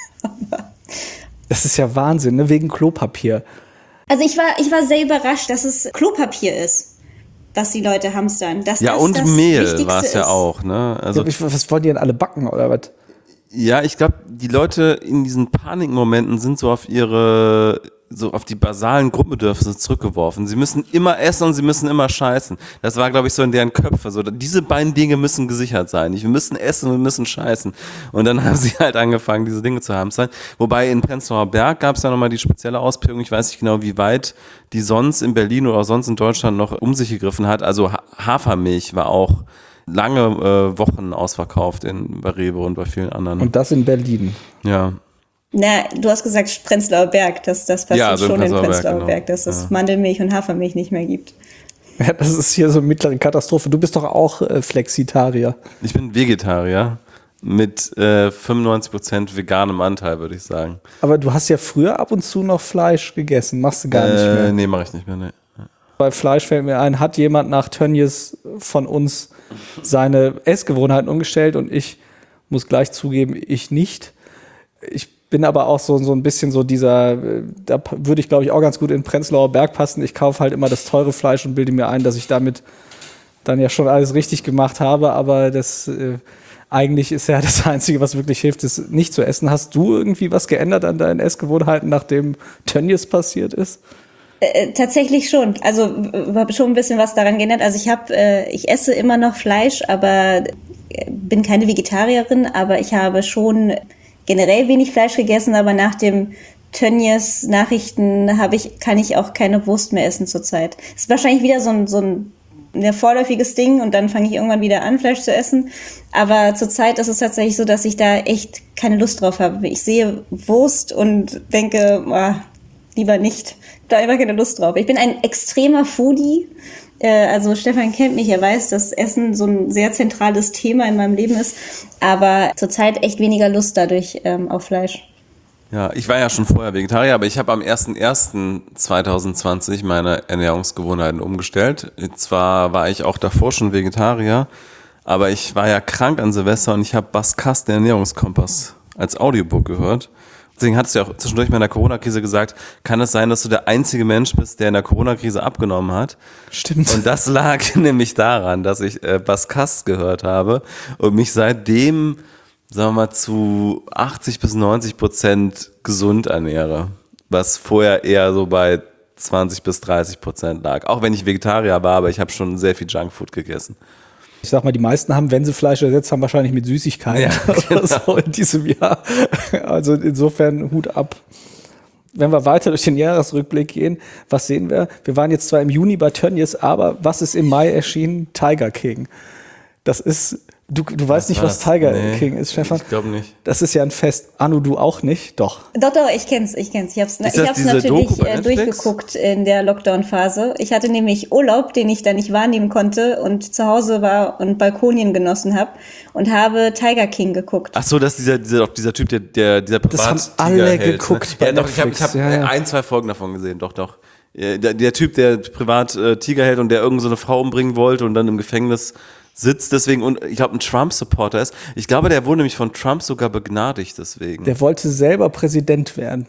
Das ist ja Wahnsinn, ne? Wegen Klopapier. Also ich war sehr überrascht, dass es Klopapier ist, was die Leute hamstern. Dass Ja, das und das Mehl Wichtigste war es ja ist. auch, ne? Also, Was wollen die denn alle backen oder was? ja, ich glaube, die Leute in diesen Panikmomenten sind so auf die basalen Grundbedürfnisse zurückgeworfen. Sie müssen immer essen und sie müssen immer scheißen. Das war, glaube ich, so in deren Köpfe. So, diese beiden Dinge müssen gesichert sein. Wir müssen essen und wir müssen scheißen. Und dann haben sie halt angefangen, diese Dinge zu hamstern. Wobei in Prenzlauer Berg gab es ja nochmal die spezielle Ausprägung. Ich weiß nicht genau, wie weit die sonst in Berlin oder auch sonst in Deutschland noch um sich gegriffen hat. Also Hafermilch war auch lange Wochen ausverkauft bei Rewe und bei vielen anderen. Und das in Berlin. Ja. Na, du hast gesagt Prenzlauer Berg, das passiert Ja, also in schon in Prenzlauer Berg, Prenzlauer Berg, genau. dass es Mandelmilch und Hafermilch nicht mehr gibt. Ja, das ist hier so eine mittlere Katastrophe. Du bist doch auch Flexitarier. Ich bin Vegetarier mit 95% veganem Anteil, würde ich sagen. Aber du hast ja früher ab und zu noch Fleisch gegessen. Machst du gar nicht mehr. Nee, mache ich nicht mehr, nee. Bei Fleisch fällt mir ein, hat jemand nach Tönnies von uns seine Essgewohnheiten umgestellt und ich muss gleich zugeben, ich nicht. Ich bin aber auch so ein bisschen so da würde ich glaube ich auch ganz gut in Prenzlauer Berg passen. Ich kaufe halt immer das teure Fleisch und bilde mir ein, dass ich damit dann ja schon alles richtig gemacht habe, aber das eigentlich ist ja das Einzige, was wirklich hilft, ist nicht zu essen. Hast du irgendwie was geändert an deinen Essgewohnheiten, nachdem Tönnies passiert ist? Tatsächlich schon. Also habe schon ein bisschen was daran geändert. Also ich esse immer noch Fleisch, aber bin keine Vegetarierin, aber ich habe schon generell wenig Fleisch gegessen, aber nach dem Tönnies Nachrichten kann ich auch keine Wurst mehr essen zurzeit. Es ist wahrscheinlich wieder so ein vorläufiges Ding und dann fange ich irgendwann wieder an, Fleisch zu essen. Aber zurzeit ist es tatsächlich so, dass ich da echt keine Lust drauf habe. Ich sehe Wurst und denke, lieber nicht. Da einfach keine Lust drauf. Ich bin ein extremer Foodie. Also Stefan kennt mich, er weiß, dass Essen so ein sehr zentrales Thema in meinem Leben ist. Aber zurzeit echt weniger Lust dadurch auf Fleisch. Ja, ich war ja schon vorher Vegetarier, aber ich habe am 01.01.2020 meine Ernährungsgewohnheiten umgestellt. Zwar war ich auch davor schon Vegetarier, aber ich war ja krank an Silvester und ich habe Bas Kast, den Ernährungskompass, als Audiobook gehört. Deswegen hattest du ja auch zwischendurch mal in der Corona-Krise gesagt, kann es sein, dass du der einzige Mensch bist, der in der Corona-Krise abgenommen hat? Stimmt. Und das lag nämlich daran, dass ich Bas Kast gehört habe und mich seitdem, sagen wir mal, zu 80-90% gesund ernähre. Was vorher eher so bei 20-30% lag. Auch wenn ich Vegetarier war, aber ich habe schon sehr viel Junkfood gegessen. Ich sag mal, die meisten haben, wenn sie Fleisch ersetzt haben, wahrscheinlich mit Süßigkeiten oder so in diesem Jahr. Also insofern Hut ab. Wenn wir weiter durch den Jahresrückblick gehen, was sehen wir? Wir waren jetzt zwar im Juni bei Tönnies, aber was ist im Mai erschienen? Tiger King. Das ist, du weißt nicht, was Tiger King ist, Stefan? Ich glaube nicht. Das ist ja ein Fest. Anu, du auch nicht? Doch. Doch, ich kenn's. Ich hab's diese natürlich Doku bei Netflix? durchgeguckt in der Lockdown-Phase. Ich hatte nämlich Urlaub, den ich da nicht wahrnehmen konnte und zu Hause war und Balkonien genossen habe und habe Tiger King geguckt. Ach so, dass dieser Typ, dieser Privat Das haben alle geguckt bei Ja, doch, ich Netflix. habe Ja. 1-2 Folgen davon gesehen, doch. Der Typ, der privat Tiger hält und der irgend so eine Frau umbringen wollte und dann im Gefängnis sitzt deswegen und ich glaube ein Trump-Supporter ist. Ich glaube, der wurde nämlich von Trump sogar begnadigt deswegen. Der wollte selber Präsident werden.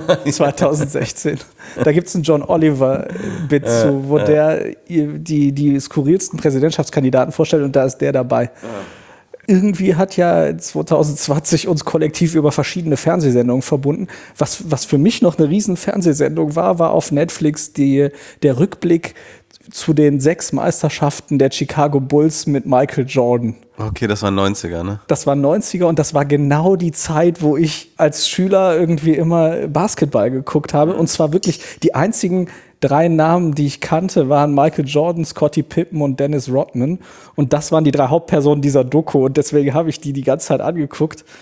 2016. Da gibt's einen John Oliver-Bit zu, wo der die skurrilsten Präsidentschaftskandidaten vorstellt und da ist der dabei. Irgendwie hat ja 2020 uns kollektiv über verschiedene Fernsehsendungen verbunden. Was für mich noch eine riesen Fernsehsendung war auf Netflix der Rückblick zu den 6 Meisterschaften der Chicago Bulls mit Michael Jordan. Okay, das waren 90er, ne? Das war 90er und das war genau die Zeit, wo ich als Schüler irgendwie immer Basketball geguckt habe. Und zwar wirklich die einzigen 3 Namen, die ich kannte, waren Michael Jordan, Scottie Pippen und Dennis Rodman. Und das waren die 3 Hauptpersonen dieser Doku. Und deswegen habe ich die ganze Zeit angeguckt.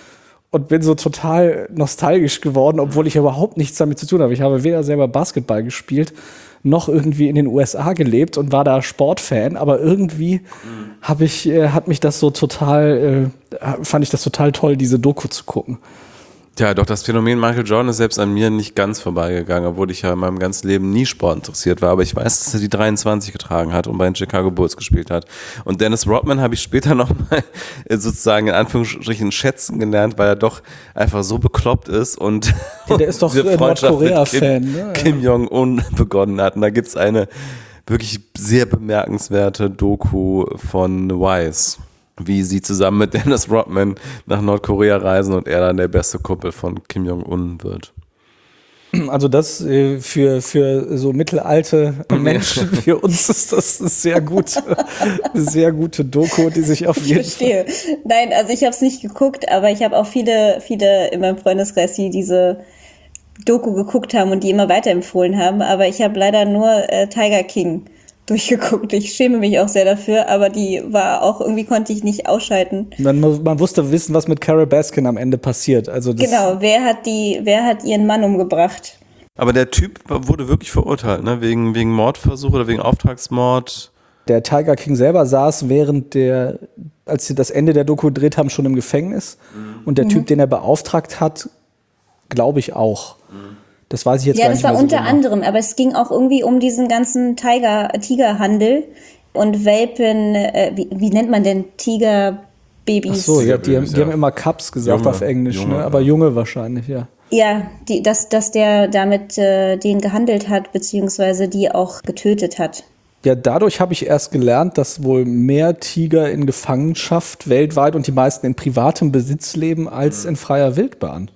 und bin so total nostalgisch geworden, obwohl ich überhaupt nichts damit zu tun habe. Ich habe weder selber Basketball gespielt, noch irgendwie in den USA gelebt und war da Sportfan, aber irgendwie fand ich das total toll, diese Doku zu gucken. Ja, doch, das Phänomen Michael Jordan ist selbst an mir nicht ganz vorbeigegangen, obwohl ich ja in meinem ganzen Leben nie Sport interessiert war. Aber ich weiß, dass er die 23 getragen hat und bei den Chicago Bulls gespielt hat. Und Dennis Rodman habe ich später nochmal sozusagen in Anführungsstrichen schätzen gelernt, weil er doch einfach so bekloppt ist und der ist doch diese Freundschaft mit Nordkorea-Fan, ne? Kim Jong-un begonnen hat. Und da gibt's eine wirklich sehr bemerkenswerte Doku von Vice, wie sie zusammen mit Dennis Rodman nach Nordkorea reisen und er dann der beste Kumpel von Kim Jong-un wird. Also das für so mittelalte Menschen wie uns ist das eine sehr gute Doku, die sich auf jeden Fall... Nein, also ich habe es nicht geguckt, aber ich habe auch viele in meinem Freundeskreis, die diese Doku geguckt haben und die immer weiterempfohlen haben, aber ich habe leider nur Tiger King durchgeguckt. Ich schäme mich auch sehr dafür, aber die war auch, irgendwie konnte ich nicht ausschalten. Man wusste wissen, was mit Carole Baskin am Ende passiert. Also das genau, wer hat ihren Mann umgebracht? Aber der Typ wurde wirklich verurteilt, ne? Wegen Mordversuch oder wegen Auftragsmord. Der Tiger King selber saß als sie das Ende der Doku gedreht haben, schon im Gefängnis. Und der Typ, den er beauftragt hat, glaube ich auch. Das weiß ich jetzt gar nicht mehr so genau. Ja, das war unter anderem, aber es ging auch irgendwie um diesen ganzen Tigerhandel und Welpen, wie nennt man denn Tigerbabys? Ach so, ja, die haben immer Cubs gesagt auf Englisch, ne? Aber Junge wahrscheinlich, ja. Ja, dass der damit den gehandelt hat, beziehungsweise die auch getötet hat. Ja, dadurch habe ich erst gelernt, dass wohl mehr Tiger in Gefangenschaft weltweit und die meisten in privatem Besitz leben als in freier Wildbahn.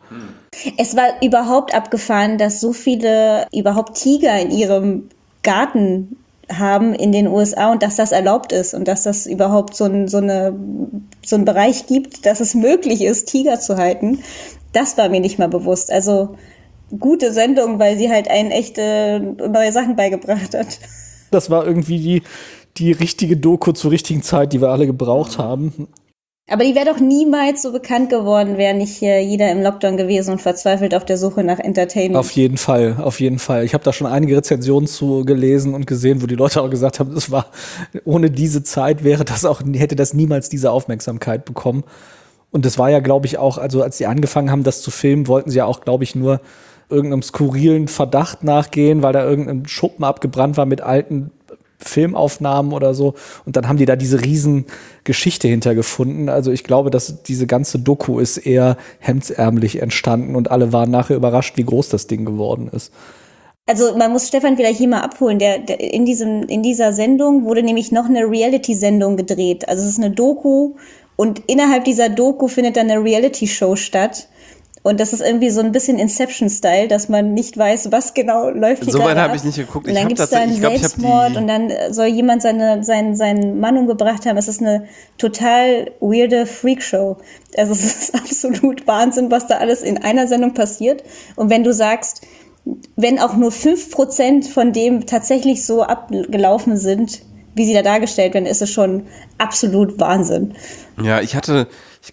Es war überhaupt abgefahren, dass so viele überhaupt Tiger in ihrem Garten haben in den USA und dass das erlaubt ist und dass das überhaupt so einen Bereich gibt, dass es möglich ist, Tiger zu halten. Das war mir nicht mal bewusst. Also gute Sendung, weil sie halt einen echte neue Sachen beigebracht hat. Das war irgendwie die richtige Doku zur richtigen Zeit, die wir alle gebraucht haben. Aber die wäre doch niemals so bekannt geworden, wäre nicht hier jeder im Lockdown gewesen und verzweifelt auf der Suche nach Entertainment. Auf jeden Fall. Ich habe da schon einige Rezensionen zu gelesen und gesehen, wo die Leute auch gesagt haben, das war ohne diese Zeit hätte das niemals diese Aufmerksamkeit bekommen. Und das war ja, glaube ich, auch, also als sie angefangen haben, das zu filmen, wollten sie ja auch, glaube ich, nur irgendeinem skurrilen Verdacht nachgehen, weil da irgendein Schuppen abgebrannt war mit alten Filmaufnahmen oder so. Und dann haben die da diese riesen Geschichte hintergefunden. Also ich glaube, dass diese ganze Doku ist eher hemdsärmlich entstanden und alle waren nachher überrascht, wie groß das Ding geworden ist. Also man muss Stefan vielleicht hier mal abholen. Der in dieser Sendung wurde nämlich noch eine Reality-Sendung gedreht. Also es ist eine Doku und innerhalb dieser Doku findet dann eine Reality-Show statt. Und das ist irgendwie so ein bisschen Inception-Style, dass man nicht weiß, was genau läuft hier gerade ab. Soweit habe ich nicht geguckt. Und dann gibt es da einen Selbstmord und dann soll jemand seinen Mann umgebracht haben. Es ist eine total weirde Freakshow. Also es ist absolut Wahnsinn, was da alles in einer Sendung passiert. Und wenn du sagst, wenn auch nur 5% von dem tatsächlich so abgelaufen sind, wie sie da dargestellt werden, ist es schon absolut Wahnsinn. Ja, ich glaube,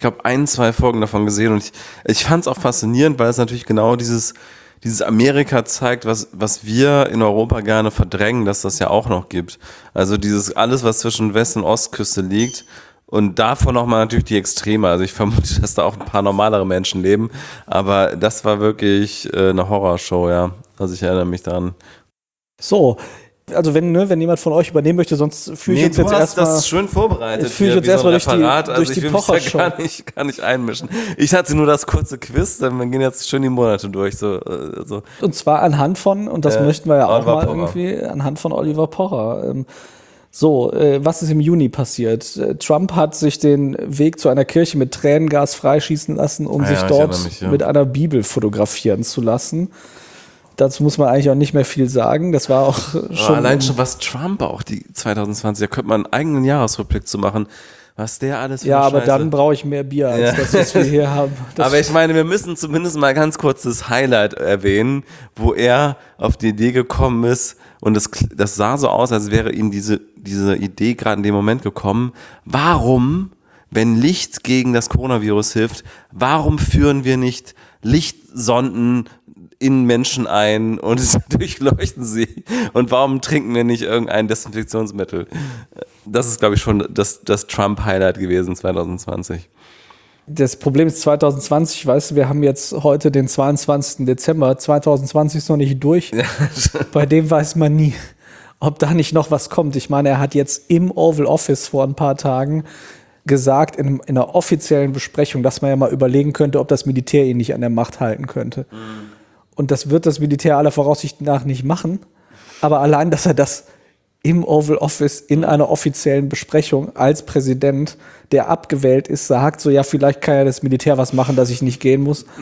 1-2 Folgen davon gesehen und ich fand es auch faszinierend, weil es natürlich genau dieses Amerika zeigt, was wir in Europa gerne verdrängen, dass das ja auch noch gibt. Also dieses alles, was zwischen West- und Ostküste liegt und davon nochmal natürlich die Extreme. Also ich vermute, dass da auch ein paar normalere Menschen leben, aber das war wirklich eine Horrorshow, ja. Also ich erinnere mich daran. So, also wenn jemand von euch übernehmen möchte, sonst führe ich uns jetzt erstmal. Das ist schön vorbereitet. Führe ich uns erstmal durch die Pocher-Show. Gar nicht einmischen. Ich hatte nur das kurze Quiz, dann wir gehen jetzt schön die Monate durch. So. Und zwar anhand von, und das möchten wir ja auch mal irgendwie, anhand von Oliver Pocher. Was ist im Juni passiert? Trump hat sich den Weg zu einer Kirche mit Tränengas freischießen lassen, um sich dort mit einer Bibel fotografieren zu lassen. Dazu muss man eigentlich auch nicht mehr viel sagen. Das war auch schon. Allein schon, was Trump auch die 2020, da könnte man einen eigenen Jahresrückblick zu machen, was der alles für Ja, aber dann brauche ich mehr Bier als das, was wir hier haben. Aber ich meine, wir müssen zumindest mal ganz kurz das Highlight erwähnen, wo er auf die Idee gekommen ist und das sah so aus, als wäre ihm diese Idee gerade in dem Moment gekommen. Warum wenn Licht gegen das Coronavirus hilft, warum führen wir nicht Lichtsonden in Menschen ein und durchleuchten sie? Und warum trinken wir nicht irgendein Desinfektionsmittel? Das ist, glaube ich, schon das Trump-Highlight gewesen 2020. Das Problem ist 2020, weißt du, wir haben jetzt heute den 22. Dezember, 2020 ist noch nicht durch. Bei dem weiß man nie, ob da nicht noch was kommt. Ich meine, er hat jetzt im Oval Office vor ein paar Tagen gesagt, in einer offiziellen Besprechung, dass man ja mal überlegen könnte, ob das Militär ihn nicht an der Macht halten könnte. Und das wird das Militär aller Voraussicht nach nicht machen. Aber allein, dass er das im Oval Office in einer offiziellen Besprechung als Präsident, der abgewählt ist, sagt, so ja, vielleicht kann ja das Militär was machen, dass ich nicht gehen muss.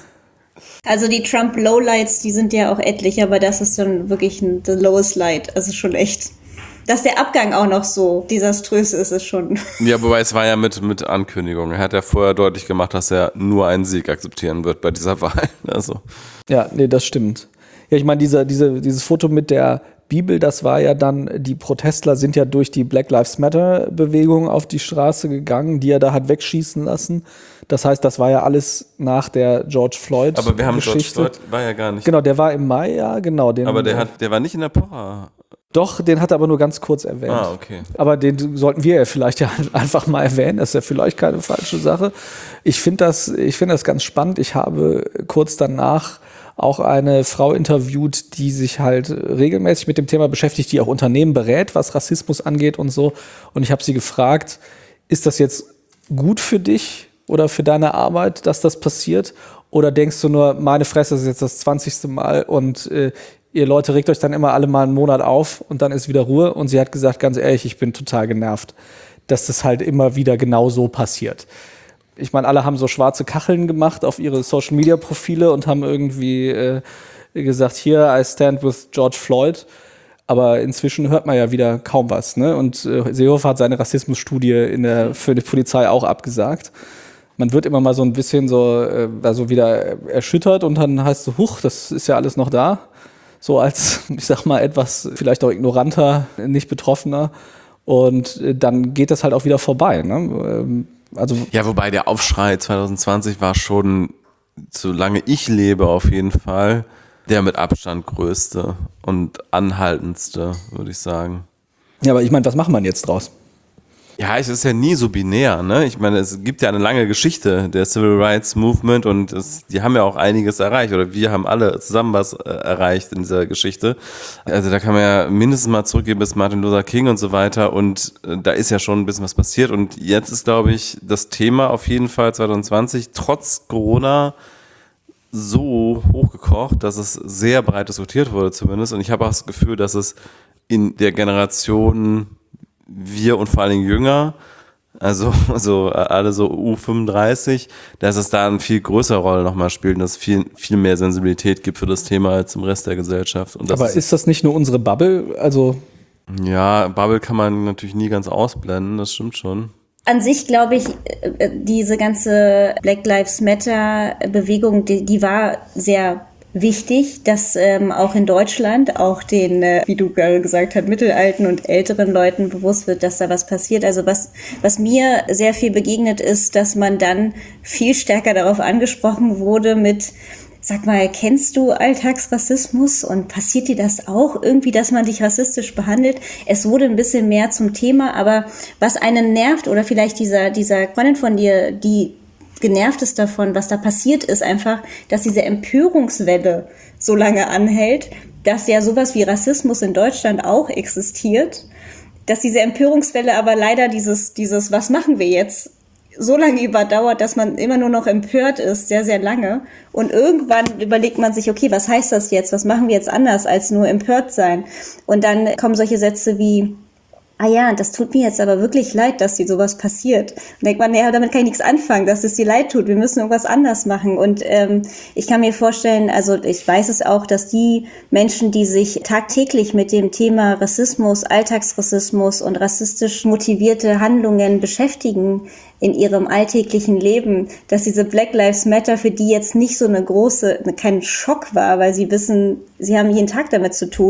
Also die Trump-Lowlights, die sind ja auch etlich, aber das ist dann wirklich the lowest light. Also schon echt. Dass der Abgang auch noch so desaströs ist, ist schon. Ja, wobei es war ja mit Ankündigung. Er hat ja vorher deutlich gemacht, dass er nur einen Sieg akzeptieren wird bei dieser Wahl. Also. Ja, nee, das stimmt. Ja, ich meine, dieses Foto mit der Bibel, das war ja dann, die Protestler sind ja durch die Black Lives Matter Bewegung auf die Straße gegangen, die er da hat wegschießen lassen. Das heißt, das war ja alles nach der George Floyd Geschichte. Aber wir haben George Floyd, war ja gar nicht. Genau, der war im Mai, ja, genau. Aber der war nicht in der Pocher. Doch, den hat er aber nur ganz kurz erwähnt. Ah, okay. Aber den sollten wir ja vielleicht ja einfach mal erwähnen. Das ist ja vielleicht keine falsche Sache. Ich finde das ganz spannend. Ich habe kurz danach auch eine Frau interviewt, die sich halt regelmäßig mit dem Thema beschäftigt, die auch Unternehmen berät, was Rassismus angeht und so. Und ich habe sie gefragt, ist das jetzt gut für dich oder für deine Arbeit, dass das passiert? Oder denkst du nur, meine Fresse, das ist jetzt das 20. Mal und ihr Leute regt euch dann immer alle mal einen Monat auf und dann ist wieder Ruhe? Und sie hat gesagt, ganz ehrlich, ich bin total genervt, dass das halt immer wieder genau so passiert. Ich meine, alle haben so schwarze Kacheln gemacht auf ihre Social-Media-Profile und haben irgendwie gesagt, hier, I stand with George Floyd. Aber inzwischen hört man ja wieder kaum was. Ne? Und Seehofer hat seine Rassismusstudie für die Polizei auch abgesagt. Man wird immer mal so ein bisschen so wieder erschüttert und dann heißt es so, huch, das ist ja alles noch da. So als, ich sag mal, etwas vielleicht auch ignoranter, nicht Betroffener. Und dann geht das halt auch wieder vorbei. Ne? Also ja, wobei der Aufschrei 2020 war schon, solange ich lebe auf jeden Fall, der mit Abstand größte und anhaltendste, würde ich sagen. Ja, aber ich meine, was macht man jetzt draus? Ja, es ist ja nie so binär, ne? Ich meine, es gibt ja eine lange Geschichte der Civil Rights Movement und die haben ja auch einiges erreicht oder wir haben alle zusammen was erreicht in dieser Geschichte. Also da kann man ja mindestens mal zurückgehen bis Martin Luther King und so weiter und da ist ja schon ein bisschen was passiert und jetzt ist, glaube ich, das Thema auf jeden Fall 2020 trotz Corona so hochgekocht, dass es sehr breit diskutiert wurde zumindest und ich habe auch das Gefühl, dass es in der Generation wir und vor allen Dingen jünger, also alle so U35, dass es da eine viel größere Rolle nochmal spielt und dass es viel mehr Sensibilität gibt für das Thema als im Rest der Gesellschaft. Und aber ist das nicht nur unsere Bubble? Also ja, Bubble kann man natürlich nie ganz ausblenden, das stimmt schon. An sich glaube ich, diese ganze Black Lives Matter Bewegung, die war sehr wichtig, dass auch in Deutschland auch den, wie du gerade gesagt hast, mittelalten und älteren Leuten bewusst wird, dass da was passiert. Also was mir sehr viel begegnet ist, dass man dann viel stärker darauf angesprochen wurde mit, sag mal, kennst du Alltagsrassismus und passiert dir das auch irgendwie, dass man dich rassistisch behandelt? Es wurde ein bisschen mehr zum Thema, aber was einen nervt oder vielleicht dieser Freundin von dir, die genervt ist davon, was da passiert ist, einfach, dass diese Empörungswelle so lange anhält, dass ja sowas wie Rassismus in Deutschland auch existiert, dass diese Empörungswelle aber leider dieses was machen wir jetzt, so lange überdauert, dass man immer nur noch empört ist, sehr, sehr lange. Und irgendwann überlegt man sich, okay, was heißt das jetzt? Was machen wir jetzt anders als nur empört sein? Und dann kommen solche Sätze wie, ah ja, das tut mir jetzt aber wirklich leid, dass dir sowas passiert. Und denkt man, ja, damit kann ich nichts anfangen, dass es dir leid tut. Wir müssen irgendwas anders machen. Und ich kann mir vorstellen, also ich weiß es auch, dass die Menschen, die sich tagtäglich mit dem Thema Rassismus, Alltagsrassismus und rassistisch motivierte Handlungen beschäftigen in ihrem alltäglichen Leben, dass diese Black Lives Matter für die jetzt nicht so kein Schock war, weil sie wissen, sie haben jeden Tag damit zu tun,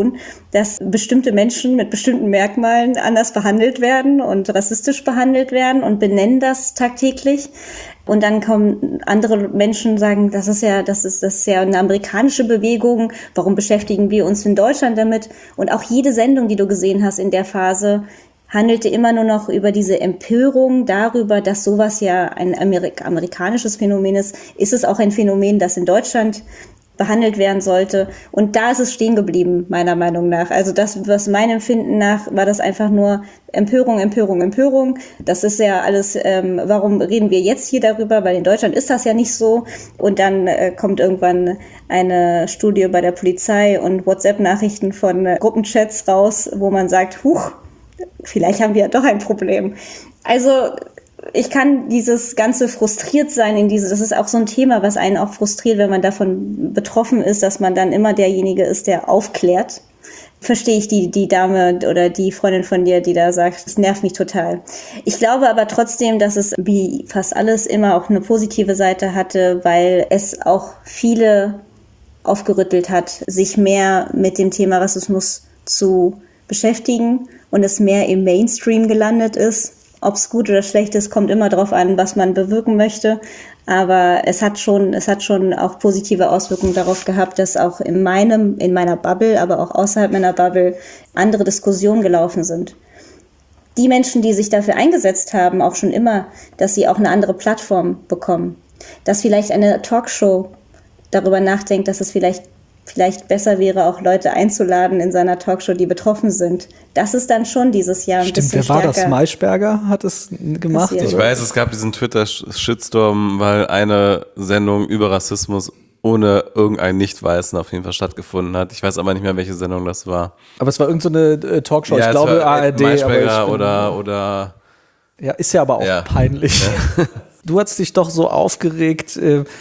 dass bestimmte Menschen mit bestimmten Merkmalen anders behandelt werden und rassistisch behandelt werden und benennen das tagtäglich. Und dann kommen andere Menschen, sagen, das ist ja eine amerikanische Bewegung. Warum beschäftigen wir uns in Deutschland damit? Und auch jede Sendung, die du gesehen hast in der Phase, handelte immer nur noch über diese Empörung darüber, dass sowas ja ein amerikanisches Phänomen ist. Ist es auch ein Phänomen, das in Deutschland behandelt werden sollte? Und da ist es stehen geblieben, meiner Meinung nach. Also das, was meinem Empfinden nach, war das einfach nur Empörung, Empörung, Empörung. Das ist ja alles, warum reden wir jetzt hier darüber? Weil in Deutschland ist das ja nicht so. Und dann kommt irgendwann eine Studie bei der Polizei und WhatsApp-Nachrichten von Gruppenchats raus, wo man sagt, huch, vielleicht haben wir ja doch ein Problem. Also ich kann dieses ganze frustriert sein das ist auch so ein Thema, was einen auch frustriert, wenn man davon betroffen ist, dass man dann immer derjenige ist, der aufklärt. Verstehe ich die Dame oder die Freundin von dir, die da sagt, das nervt mich total. Ich glaube aber trotzdem, dass es wie fast alles immer auch eine positive Seite hatte, weil es auch viele aufgerüttelt hat, sich mehr mit dem Thema Rassismus zu beschäftigen und es mehr im Mainstream gelandet ist. Ob es gut oder schlecht ist, kommt immer darauf an, was man bewirken möchte. Aber es hat schon auch positive Auswirkungen darauf gehabt, dass auch in meiner Bubble, aber auch außerhalb meiner Bubble andere Diskussionen gelaufen sind. Die Menschen, die sich dafür eingesetzt haben, auch schon immer, dass sie auch eine andere Plattform bekommen. Dass vielleicht eine Talkshow darüber nachdenkt, dass es vielleicht besser wäre, auch Leute einzuladen in seiner Talkshow, die betroffen sind. Das ist dann schon dieses Jahr ein bisschen stärker. Wer war das? Maischberger hat es gemacht? Ich weiß, es gab diesen Twitter-Shitstorm, weil eine Sendung über Rassismus ohne irgendeinen Nicht-Weißen auf jeden Fall stattgefunden hat. Ich weiß aber nicht mehr, welche Sendung das war. Aber es war irgendeine so Talkshow, ja, ich glaube ARD. Maischberger oder ja, ist ja aber auch peinlich. Ja. Du hast dich doch so aufgeregt.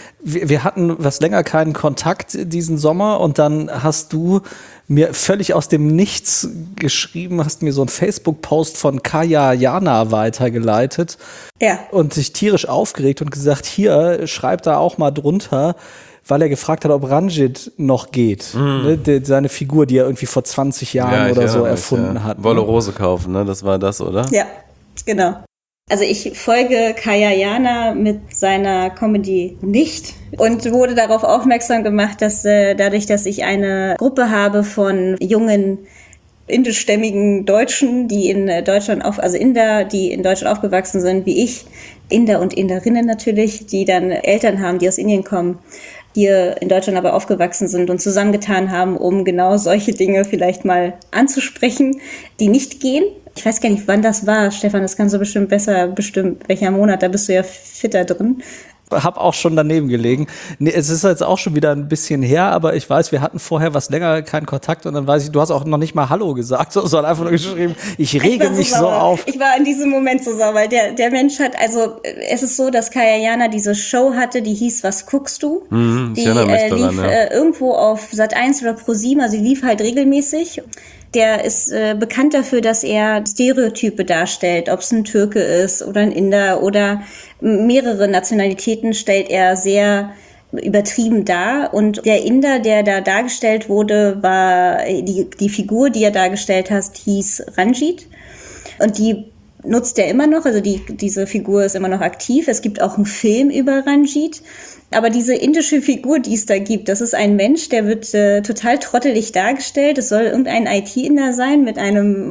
Wir hatten was länger keinen Kontakt diesen Sommer und dann hast du mir völlig aus dem Nichts geschrieben, hast mir so einen Facebook-Post von Kaya Jana weitergeleitet und dich tierisch aufgeregt und gesagt, hier, schreib da auch mal drunter, weil er gefragt hat, ob Ranjit noch geht. Ne? Seine Figur, die er irgendwie vor 20 Jahren oder so erfunden hat. Wolle Rose kaufen, ne? Das war das, oder? Ja, genau. Also ich folge Kaya Jana mit seiner Comedy nicht und wurde darauf aufmerksam gemacht, dass dadurch, dass ich eine Gruppe habe von jungen indischstämmigen Deutschen, die in Deutschland Inder, die in Deutschland aufgewachsen sind, wie ich, Inder und Inderinnen natürlich, die dann Eltern haben, die aus Indien kommen, hier in Deutschland aber aufgewachsen sind und zusammengetan haben, um genau solche Dinge vielleicht mal anzusprechen, die nicht gehen. Ich weiß gar nicht, wann das war, Stefan, das kannst du bestimmt besser bestimmen, welcher Monat, da bist du ja fitter drin. Hab auch schon daneben gelegen. Nee, es ist jetzt auch schon wieder ein bisschen her, aber ich weiß, wir hatten vorher was länger keinen Kontakt und dann weiß ich, du hast auch noch nicht mal Hallo gesagt, sondern einfach nur geschrieben, ich rege mich so auf. Ich war in diesem Moment so sauer, weil der Mensch hat, also es ist so, dass Kaya Jana diese Show hatte, die hieß Was guckst du? Die lief irgendwo auf Sat.1 oder Pro7, also die lief halt regelmäßig. Der ist bekannt dafür, dass er Stereotype darstellt, ob es ein Türke ist oder ein Inder oder mehrere Nationalitäten stellt er sehr übertrieben dar. Und der Inder, der da dargestellt wurde, war die Figur, die er dargestellt hat, hieß Ranjit. Und die nutzt er immer noch, also diese Figur ist immer noch aktiv. Es gibt auch einen Film über Ranjit. Aber diese indische Figur, die es da gibt, das ist ein Mensch, der wird total trottelig dargestellt. Es soll irgendein IT-Inder sein mit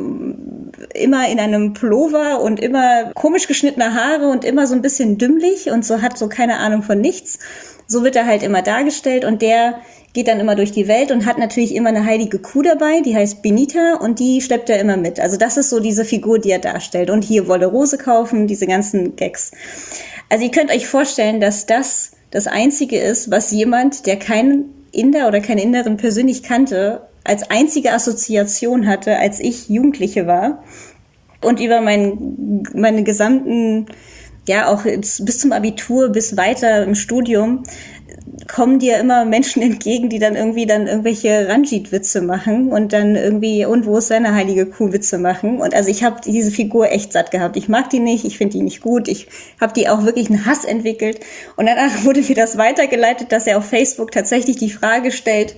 immer in einem Pullover und immer komisch geschnittene Haare und immer so ein bisschen dümmlich und so hat so keine Ahnung von nichts. So wird er halt immer dargestellt und der geht dann immer durch die Welt und hat natürlich immer eine heilige Kuh dabei, die heißt Benita und die schleppt er immer mit. Also das ist so diese Figur, die er darstellt. Und hier Wolle Rose kaufen, diese ganzen Gags. Also ihr könnt euch vorstellen, dass das Einzige ist, was jemand, der keinen Inder oder keine Inderin persönlich kannte, als einzige Assoziation hatte, als ich Jugendliche war. Und über meine gesamten, auch bis zum Abitur, bis weiter im Studium, kommen dir immer Menschen entgegen, die dann irgendwelche Ranjit-Witze machen und dann irgendwie, und wo ist seine heilige Kuh-Witze machen. Und also ich habe diese Figur echt satt gehabt. Ich mag die nicht, ich finde die nicht gut. Ich habe die auch wirklich einen Hass entwickelt. Und danach wurde mir das weitergeleitet, dass er auf Facebook tatsächlich die Frage stellt,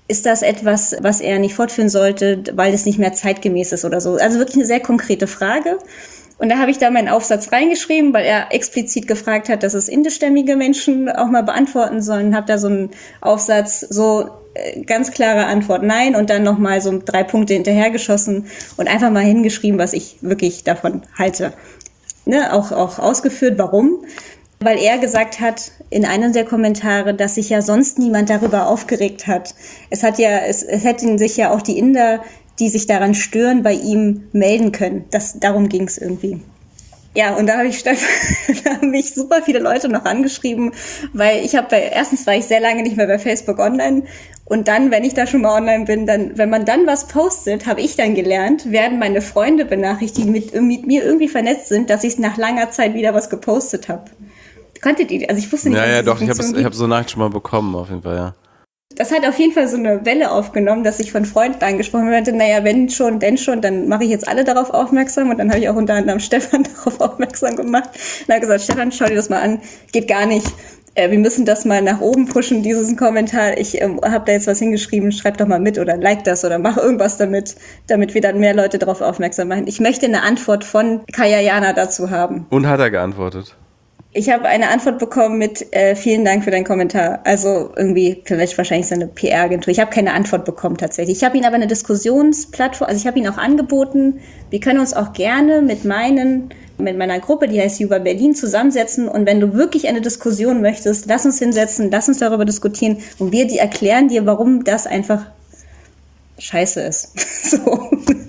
ist das etwas, was er nicht fortführen sollte, weil es nicht mehr zeitgemäß ist oder so? Also wirklich eine sehr konkrete Frage. Und da habe ich da meinen Aufsatz reingeschrieben, weil er explizit gefragt hat, dass es indischstämmige Menschen auch mal beantworten sollen. Habe da so einen Aufsatz, so ganz klare Antwort nein und dann nochmal so 3 Punkte hinterhergeschossen und einfach mal hingeschrieben, was ich wirklich davon halte. Ne, auch ausgeführt, warum. Weil er gesagt hat in einem der Kommentare, dass sich ja sonst niemand darüber aufgeregt hat. Es hätten sich ja auch die Inder, die sich daran stören, bei ihm melden können. Darum ging es irgendwie. Ja, und da haben mich super viele Leute noch angeschrieben, weil erstens war ich sehr lange nicht mehr bei Facebook online und dann, wenn ich da schon mal online bin, wenn man dann was postet, habe ich dann gelernt, werden meine Freunde benachrichtigt, die mit mir irgendwie vernetzt sind, dass ich nach langer Zeit wieder was gepostet habe. Konntet ihr? Also ich wusste nicht, ja, doch, ich habe so Nachrichten schon mal bekommen, auf jeden Fall, ja. Das hat auf jeden Fall so eine Welle aufgenommen, dass ich von Freunden angesprochen werde, naja, wenn schon, denn schon, dann mache ich jetzt alle darauf aufmerksam. Und dann habe ich auch unter anderem Stefan darauf aufmerksam gemacht. Und habe gesagt, Stefan, schau dir das mal an, geht gar nicht. Wir müssen das mal nach oben pushen, dieses Kommentar. Ich habe da jetzt was hingeschrieben, schreib doch mal mit oder like das oder mach irgendwas damit wir dann mehr Leute darauf aufmerksam machen. Ich möchte eine Antwort von Kaya Jana dazu haben. Und hat er geantwortet? Ich habe eine Antwort bekommen mit vielen Dank für deinen Kommentar. Also irgendwie, vielleicht wahrscheinlich so eine PR-Agentur. Ich habe keine Antwort bekommen tatsächlich. Ich habe ihn aber eine Diskussionsplattform, also ich habe ihn auch angeboten, wir können uns auch gerne mit meiner Gruppe, die heißt Juba Berlin, zusammensetzen. Und wenn du wirklich eine Diskussion möchtest, lass uns hinsetzen, lass uns darüber diskutieren und wir erklären dir, warum das einfach scheiße ist. So.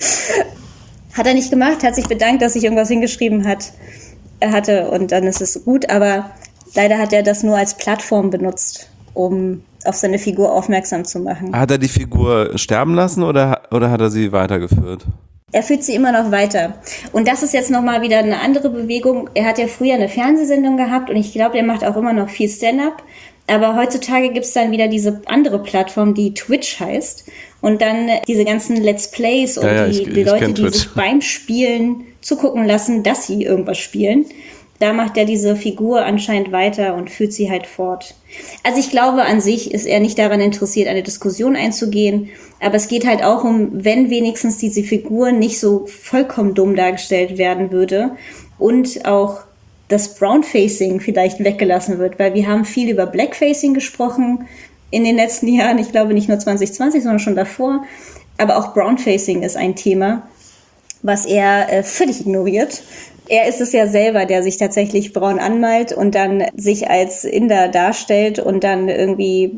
Hat er nicht gemacht, hat sich bedankt, dass ich irgendwas hingeschrieben hatte und dann ist es gut, aber leider hat er das nur als Plattform benutzt, um auf seine Figur aufmerksam zu machen. Hat er die Figur sterben lassen oder hat er sie weitergeführt? Er führt sie immer noch weiter. Und das ist jetzt nochmal wieder eine andere Bewegung. Er hat ja früher eine Fernsehsendung gehabt und ich glaube, er macht auch immer noch viel Stand-up. Aber heutzutage gibt es dann wieder diese andere Plattform, die Twitch heißt. Und dann diese ganzen Let's Plays und die Leute, die sich beim Spielen zugucken lassen, dass sie irgendwas spielen. Da macht er diese Figur anscheinend weiter und führt sie halt fort. Also ich glaube, an sich ist er nicht daran interessiert, eine Diskussion einzugehen. Aber es geht halt auch um, wenn wenigstens diese Figur nicht so vollkommen dumm dargestellt werden würde und auch das Brownfacing vielleicht weggelassen wird. Weil wir haben viel über Blackfacing gesprochen in den letzten Jahren. Ich glaube nicht nur 2020, sondern schon davor. Aber auch Brownfacing ist ein Thema, was er völlig ignoriert. Er ist es ja selber, der sich tatsächlich braun anmalt und dann sich als Inder darstellt und dann irgendwie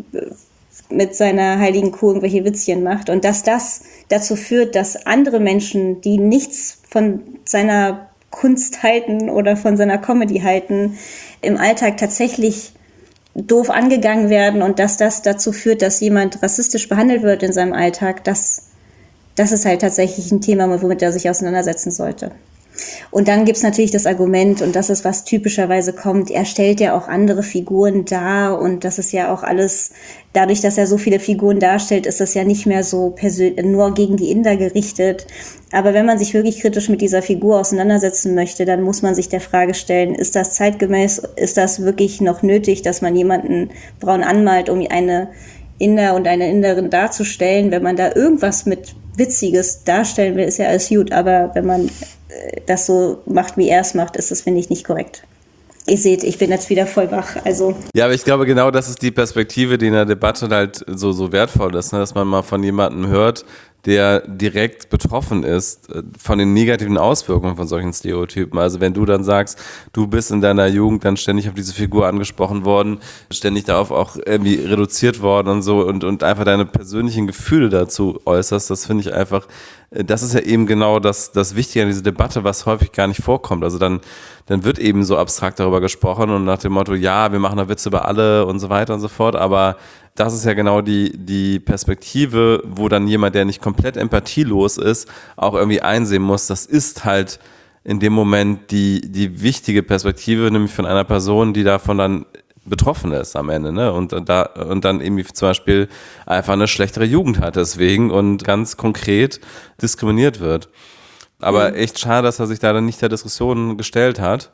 mit seiner heiligen Kuh irgendwelche Witzchen macht. Und dass das dazu führt, dass andere Menschen, die nichts von seiner Kunst halten oder von seiner Comedy halten, im Alltag tatsächlich doof angegangen werden und dass das dazu führt, dass jemand rassistisch behandelt wird in seinem Alltag, das ist halt tatsächlich ein Thema, womit er sich auseinandersetzen sollte. Und dann gibt's natürlich das Argument, und das ist, was typischerweise kommt, er stellt ja auch andere Figuren dar und das ist ja auch alles, dadurch, dass er so viele Figuren darstellt, ist das ja nicht mehr so nur gegen die Inder gerichtet. Aber wenn man sich wirklich kritisch mit dieser Figur auseinandersetzen möchte, dann muss man sich der Frage stellen, ist das zeitgemäß, ist das wirklich noch nötig, dass man jemanden braun anmalt, um eine Inder und eine Inderin darzustellen? Wenn man da irgendwas mit Witziges darstellen will, ist ja alles gut, aber wenn man das so macht, wie er es macht, ist das, finde ich, nicht korrekt. Ihr seht, ich bin jetzt wieder voll wach. Also. Ja, aber ich glaube, genau das ist die Perspektive, die in der Debatte halt so wertvoll ist, ne? Dass man mal von jemandem hört, der direkt betroffen ist von den negativen Auswirkungen von solchen Stereotypen. Also wenn du dann sagst, du bist in deiner Jugend dann ständig auf diese Figur angesprochen worden, ständig darauf auch irgendwie reduziert worden und so und einfach deine persönlichen Gefühle dazu äußerst, das finde ich einfach, das ist ja eben genau das Wichtige an dieser Debatte, was häufig gar nicht vorkommt. Also dann wird eben so abstrakt darüber gesprochen und nach dem Motto, ja, wir machen da Witze über alle und so weiter und so fort, aber das ist ja genau die Perspektive, wo dann jemand, der nicht komplett empathielos ist, auch irgendwie einsehen muss, das ist halt in dem Moment die wichtige Perspektive, nämlich von einer Person, die davon dann betroffen ist am Ende, ne? Und dann irgendwie zum Beispiel einfach eine schlechtere Jugend hat deswegen und ganz konkret diskriminiert wird. Aber echt schade, dass er sich da dann nicht der Diskussion gestellt hat.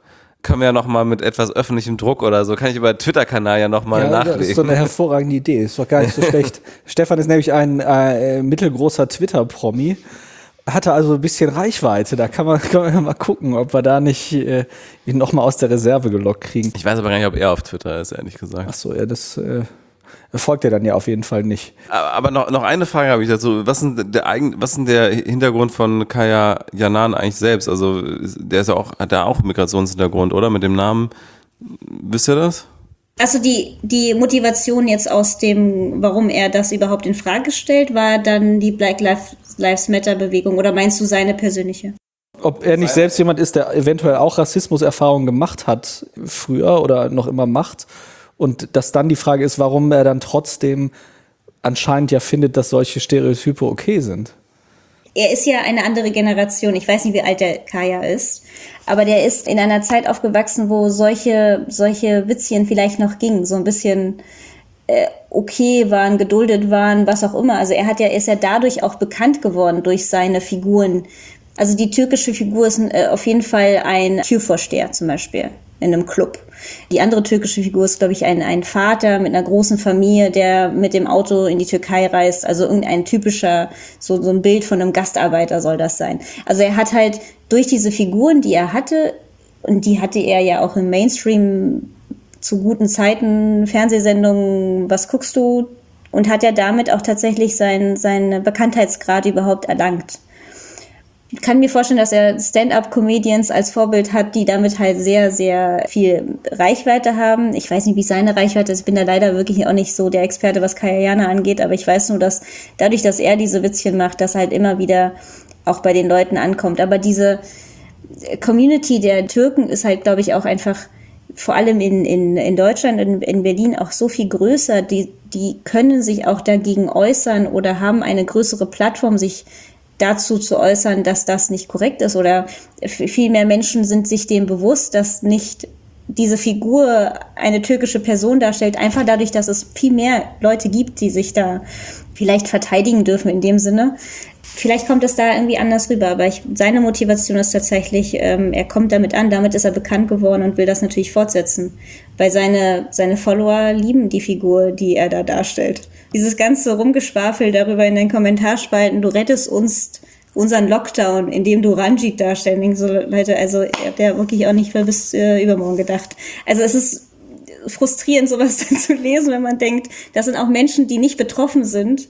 können wir ja nochmal mit etwas öffentlichem Druck oder so, kann ich über Twitter-Kanal ja nochmal nachlegen. Das ist so eine hervorragende Idee, ist doch gar nicht so schlecht. Stefan ist nämlich ein mittelgroßer Twitter-Promi, hatte also ein bisschen Reichweite, da kann man mal gucken, ob wir da nicht ihn nochmal aus der Reserve gelockt kriegen. Ich weiß aber gar nicht, ob er auf Twitter ist, ehrlich gesagt. Ach so, ja, das folgt er dann ja auf jeden Fall nicht. Aber noch eine Frage habe ich dazu. Was ist denn der Hintergrund von Kaya Yanan eigentlich selbst? Also der ist ja auch, hat er auch Migrationshintergrund, oder? Mit dem Namen. Wisst ihr das? Also die Motivation jetzt aus dem, warum er das überhaupt in Frage stellt, war dann die Black Lives Matter Bewegung, oder meinst du seine persönliche? Ob er nicht selbst jemand ist, der eventuell auch Rassismuserfahrungen gemacht hat früher oder noch immer macht. Und dass dann die Frage ist, warum er dann trotzdem anscheinend ja findet, dass solche Stereotype okay sind. Er ist ja eine andere Generation. Ich weiß nicht, wie alt der Kaya ist. Aber der ist in einer Zeit aufgewachsen, wo solche Witzchen vielleicht noch gingen. So ein bisschen okay waren, geduldet waren, was auch immer. Also ist ja dadurch auch bekannt geworden durch seine Figuren. Also die türkische Figur ist auf jeden Fall ein Türvorsteher zum Beispiel in einem Club. Die andere türkische Figur ist, glaube ich, ein Vater mit einer großen Familie, der mit dem Auto in die Türkei reist. Also irgendein typischer, so ein Bild von einem Gastarbeiter soll das sein. Also er hat halt durch diese Figuren, die er hatte, und die hatte er ja auch im Mainstream zu guten Zeiten, Fernsehsendungen, was guckst du? Und hat ja damit auch tatsächlich seinen Bekanntheitsgrad überhaupt erlangt. Ich kann mir vorstellen, dass er Stand-up-Comedians als Vorbild hat, die damit halt sehr, sehr viel Reichweite haben. Ich weiß nicht, wie seine Reichweite ist. Ich bin da leider wirklich auch nicht so der Experte, was Kaya Jana angeht. Aber ich weiß nur, dass dadurch, dass er diese Witzchen macht, das halt immer wieder auch bei den Leuten ankommt. Aber diese Community der Türken ist halt, glaube ich, auch einfach vor allem in Deutschland, in Berlin auch so viel größer. Die können sich auch dagegen äußern oder haben eine größere Plattform, sich dazu zu äußern, dass das nicht korrekt ist, oder viel mehr Menschen sind sich dem bewusst, dass nicht diese Figur eine türkische Person darstellt, einfach dadurch, dass es viel mehr Leute gibt, die sich da vielleicht verteidigen dürfen in dem Sinne. Vielleicht kommt es da irgendwie anders rüber, aber seine Motivation ist tatsächlich, er kommt damit an, damit ist er bekannt geworden und will das natürlich fortsetzen, weil seine Follower lieben die Figur, die er da darstellt. Dieses ganze Rumgeschwafel darüber in den Kommentarspalten, du rettest uns unseren Lockdown, indem du Ranjit darstellst. Denken so Leute, also ihr habt ja wirklich auch nicht mehr bis übermorgen gedacht. Also es ist frustrierend, sowas zu lesen, wenn man denkt, das sind auch Menschen, die nicht betroffen sind,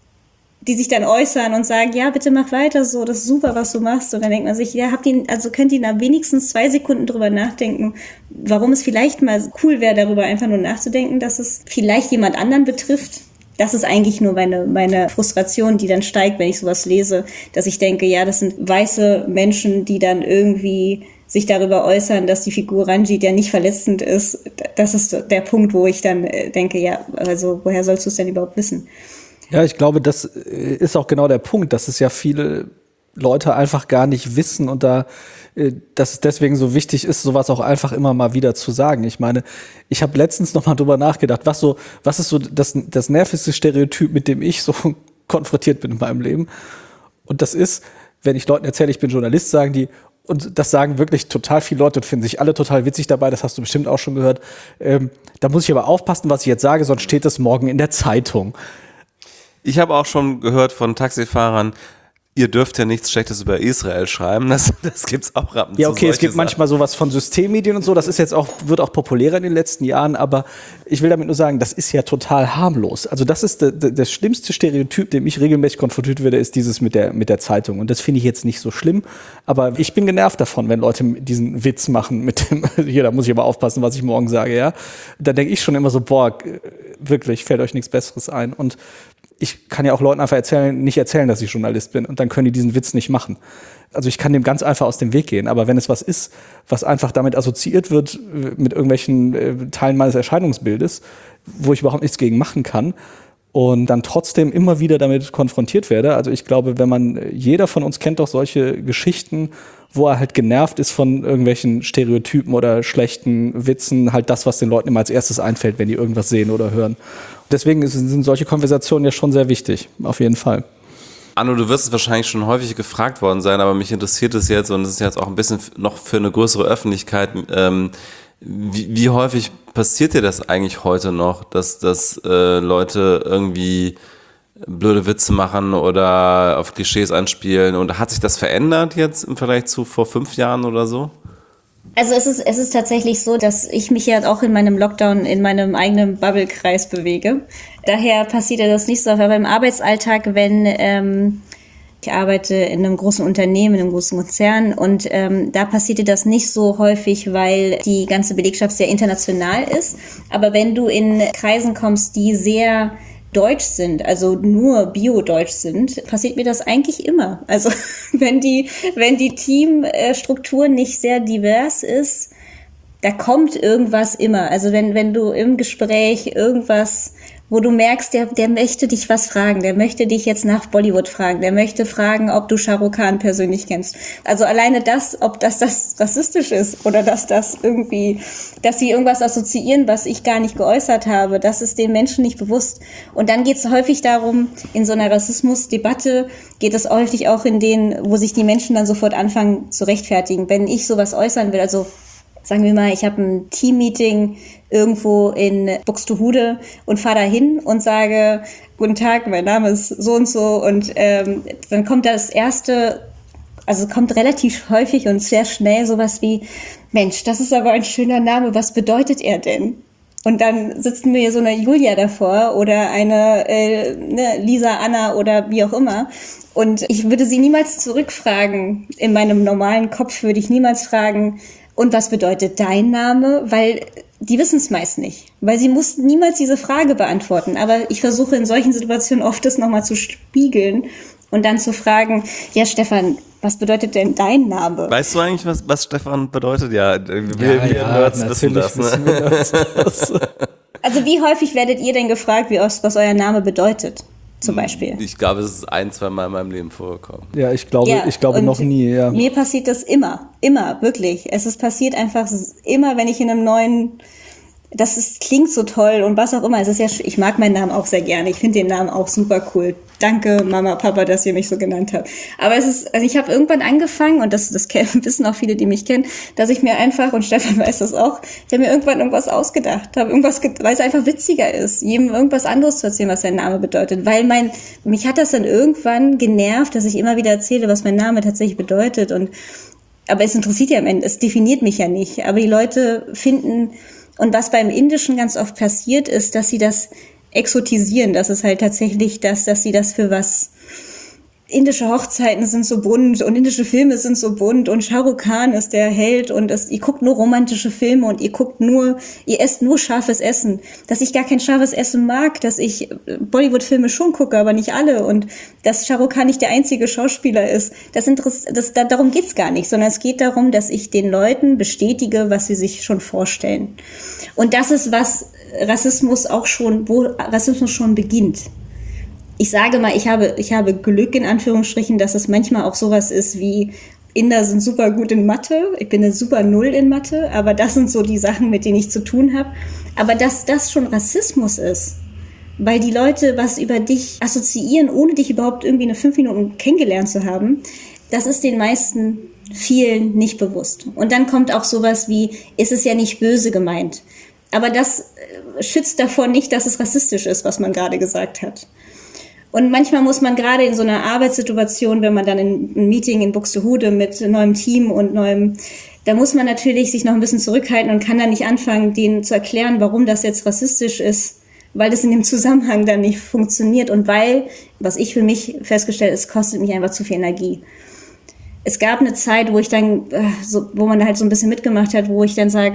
die sich dann äußern und sagen, ja, bitte mach weiter so, das ist super, was du machst. Und dann denkt man sich, ja, könnt ihr da wenigstens 2 Sekunden drüber nachdenken, warum es vielleicht mal cool wäre, darüber einfach nur nachzudenken, dass es vielleicht jemand anderen betrifft. Das ist eigentlich nur meine Frustration, die dann steigt, wenn ich sowas lese, dass ich denke, ja, das sind weiße Menschen, die dann irgendwie sich darüber äußern, dass die Figur Ranjit ja nicht verletzend ist. Das ist der Punkt, wo ich dann denke, ja, also woher sollst du es denn überhaupt wissen? Ja, ich glaube, das ist auch genau der Punkt, dass es ja viele Leute einfach gar nicht wissen und dass es deswegen so wichtig ist, sowas auch einfach immer mal wieder zu sagen. Ich meine, ich habe letztens noch mal drüber nachgedacht, was ist so das nervigste Stereotyp, mit dem ich so konfrontiert bin in meinem Leben. Und das ist, wenn ich Leuten erzähle, ich bin Journalist, sagen die, und das sagen wirklich total viele Leute und finden sich alle total witzig dabei, das hast du bestimmt auch schon gehört. Da muss ich aber aufpassen, was ich jetzt sage, sonst steht das morgen in der Zeitung. Ich habe auch schon gehört von Taxifahrern, ihr dürft ja nichts Schlechtes über Israel schreiben. Das gibt's auch ab und zu. Ja, okay, es gibt manchmal sowas von Systemmedien und so. Das ist jetzt wird auch populärer in den letzten Jahren. Aber ich will damit nur sagen, das ist ja total harmlos. Also das ist das schlimmste Stereotyp, dem ich regelmäßig konfrontiert werde, ist dieses mit der Zeitung. Und das finde ich jetzt nicht so schlimm. Aber ich bin genervt davon, wenn Leute diesen Witz machen mit dem, hier, da muss ich aber aufpassen, was ich morgen sage, ja. Da denke ich schon immer so, boah, wirklich, fällt euch nichts Besseres ein. Und ich kann ja auch Leuten einfach nicht erzählen, dass ich Journalist bin, und dann können die diesen Witz nicht machen. Also ich kann dem ganz einfach aus dem Weg gehen, aber wenn es was ist, was einfach damit assoziiert wird, mit irgendwelchen Teilen meines Erscheinungsbildes, wo ich überhaupt nichts gegen machen kann und dann trotzdem immer wieder damit konfrontiert werde, also ich glaube, jeder von uns kennt doch solche Geschichten, wo er halt genervt ist von irgendwelchen Stereotypen oder schlechten Witzen, halt das, was den Leuten immer als erstes einfällt, wenn die irgendwas sehen oder hören. Deswegen sind solche Konversationen ja schon sehr wichtig, auf jeden Fall. Anno, du wirst es wahrscheinlich schon häufig gefragt worden sein, aber mich interessiert es jetzt und es ist jetzt auch ein bisschen noch für eine größere Öffentlichkeit. Wie häufig passiert dir das eigentlich heute noch, dass Leute irgendwie blöde Witze machen oder auf Klischees anspielen? Und hat sich das verändert jetzt im Vergleich zu vor 5 Jahren oder so? Also es ist tatsächlich so, dass ich mich ja auch in meinem Lockdown in meinem eigenen Bubble-Kreis bewege. Daher passiert ja das nicht so, aber im Arbeitsalltag, wenn ich arbeite in einem großen Unternehmen, in einem großen Konzern und da passierte das nicht so häufig, weil die ganze Belegschaft sehr international ist. Aber wenn du in Kreisen kommst, die sehr deutsch sind, also nur bio-deutsch sind, passiert mir das eigentlich immer. Also wenn die Teamstruktur nicht sehr divers ist, da kommt irgendwas immer. Also wenn du im Gespräch irgendwas, wo du merkst, der möchte dich was fragen, der möchte dich jetzt nach Bollywood fragen, der möchte fragen, ob du Shah Rukh Khan persönlich kennst. Also alleine das, ob das rassistisch ist oder dass sie irgendwas assoziieren, was ich gar nicht geäußert habe, das ist den Menschen nicht bewusst. Und dann geht es häufig darum, in so einer Rassismusdebatte geht es häufig auch in denen, wo sich die Menschen dann sofort anfangen zu rechtfertigen. Wenn ich sowas äußern will, also sagen wir mal, ich habe ein Teammeeting irgendwo in Buxtehude und fahre da hin und sage, guten Tag, mein Name ist so und dann kommt das erste, also kommt relativ häufig und sehr schnell sowas wie, Mensch, das ist aber ein schöner Name, was bedeutet er denn? Und dann sitzt mir so eine Julia davor oder eine Lisa, Anna oder wie auch immer. Und ich würde sie niemals zurückfragen. In meinem normalen Kopf würde ich niemals fragen, und was bedeutet dein Name? Weil die wissen es meist nicht. Weil sie mussten niemals diese Frage beantworten. Aber ich versuche in solchen Situationen oft das nochmal zu spiegeln und dann zu fragen, ja Stefan, was bedeutet denn dein Name? Weißt du eigentlich, was Stefan bedeutet? Ja, wir Nerds wissen das. Ne? Also wie häufig werdet ihr denn gefragt, was euer Name bedeutet? Zum Beispiel. Ich glaube, es ist 1-2 Mal in meinem Leben vorgekommen. Ja, ich glaube noch nie. Ja. Mir passiert das immer, wirklich. Es passiert einfach immer, wenn ich in einem neuen, klingt so toll und was auch immer. Es ist ja, ich mag meinen Namen auch sehr gerne. Ich finde den Namen auch super cool. Danke, Mama, Papa, dass ihr mich so genannt habt. Aber ich habe irgendwann angefangen, und das wissen auch viele, die mich kennen, dass ich mir einfach, und Stefan weiß das auch, ich habe mir irgendwann irgendwas ausgedacht, weil es einfach witziger ist, jedem irgendwas anderes zu erzählen, was sein Name bedeutet. Weil mich hat das dann irgendwann genervt, dass ich immer wieder erzähle, was mein Name tatsächlich bedeutet. Aber es interessiert ja am Ende, es definiert mich ja nicht. Aber die Leute finden, und was beim Indischen ganz oft passiert, ist, dass sie das exotisieren. Das ist halt tatsächlich dass sie das für was, indische Hochzeiten sind so bunt und indische Filme sind so bunt und Shah Rukh Khan ist der Held und ihr guckt nur romantische Filme und ihr esst nur scharfes Essen. Dass ich gar kein scharfes Essen mag, dass ich Bollywood-Filme schon gucke, aber nicht alle, und dass Shah Rukh Khan nicht der einzige Schauspieler ist. Darum geht's gar nicht, sondern es geht darum, dass ich den Leuten bestätige, was sie sich schon vorstellen. Und das ist, wo Rassismus schon beginnt. Ich sage mal, ich habe Glück in Anführungsstrichen, dass es manchmal auch sowas ist wie, Inder sind super gut in Mathe, ich bin eine super Null in Mathe, aber das sind so die Sachen, mit denen ich zu tun habe. Aber dass das schon Rassismus ist, weil die Leute was über dich assoziieren, ohne dich überhaupt irgendwie 5 Minuten kennengelernt zu haben, das ist den meisten, vielen nicht bewusst. Und dann kommt auch sowas wie, ist es ja nicht böse gemeint. Aber das schützt davor nicht, dass es rassistisch ist, was man gerade gesagt hat. Und manchmal muss man gerade in so einer Arbeitssituation, wenn man dann in ein Meeting in Buxtehude mit neuem Team und da muss man natürlich sich noch ein bisschen zurückhalten und kann dann nicht anfangen, denen zu erklären, warum das jetzt rassistisch ist, weil das in dem Zusammenhang dann nicht funktioniert und weil, was ich für mich festgestellt habe, es kostet mich einfach zu viel Energie. Es gab eine Zeit, wo ich dann, wo man halt so ein bisschen mitgemacht hat, wo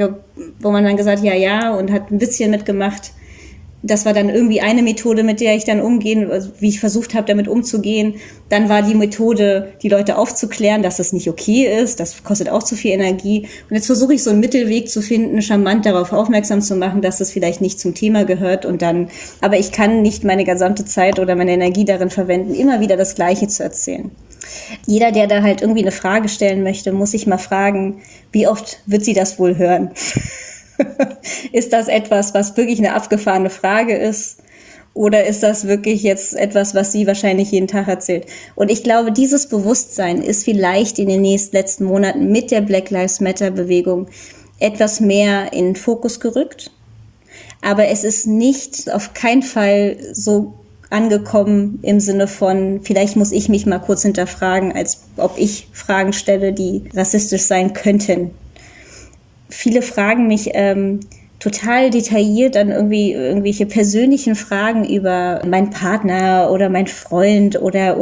man dann gesagt, ja, und hat ein bisschen mitgemacht. Das war dann irgendwie eine Methode, mit der ich dann wie ich versucht habe, damit umzugehen. Dann war die Methode, die Leute aufzuklären, dass das nicht okay ist. Das kostet auch zu viel Energie. Und jetzt versuche ich so einen Mittelweg zu finden, charmant darauf aufmerksam zu machen, dass das vielleicht nicht zum Thema gehört. Aber ich kann nicht meine gesamte Zeit oder meine Energie darin verwenden, immer wieder das Gleiche zu erzählen. Jeder, der da halt irgendwie eine Frage stellen möchte, muss sich mal fragen, wie oft wird sie das wohl hören? Ist das etwas, was wirklich eine abgefahrene Frage ist? Oder ist das wirklich jetzt etwas, was sie wahrscheinlich jeden Tag erzählt? Und ich glaube, dieses Bewusstsein ist vielleicht in den letzten Monaten mit der Black Lives Matter Bewegung etwas mehr in den Fokus gerückt. Aber es ist nicht auf keinen Fall so angekommen im Sinne von, vielleicht muss ich mich mal kurz hinterfragen, als ob ich Fragen stelle, die rassistisch sein könnten. Viele fragen mich total detailliert an irgendwelche persönlichen Fragen über meinen Partner oder meinen Freund oder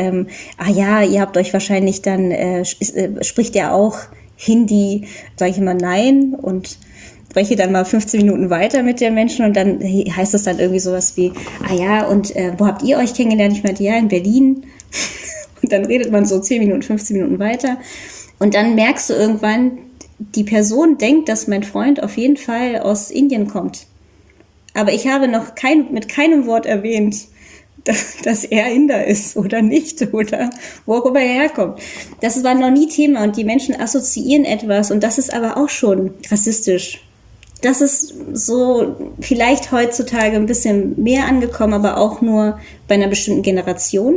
ihr habt euch wahrscheinlich dann, spricht er auch Hindi? Sage ich immer nein und spreche dann mal 15 Minuten weiter mit den Menschen und dann heißt es dann irgendwie sowas wie, wo habt ihr euch kennengelernt? Ich meinte, ja, in Berlin. Und dann redet man so 10 Minuten, 15 Minuten weiter und dann merkst du irgendwann, die Person denkt, dass mein Freund auf jeden Fall aus Indien kommt. Aber ich habe noch mit keinem Wort erwähnt, dass er Inder ist oder nicht oder wo auch immer er herkommt. Das war noch nie Thema und die Menschen assoziieren etwas und das ist aber auch schon rassistisch. Das ist so vielleicht heutzutage ein bisschen mehr angekommen, aber auch nur bei einer bestimmten Generation.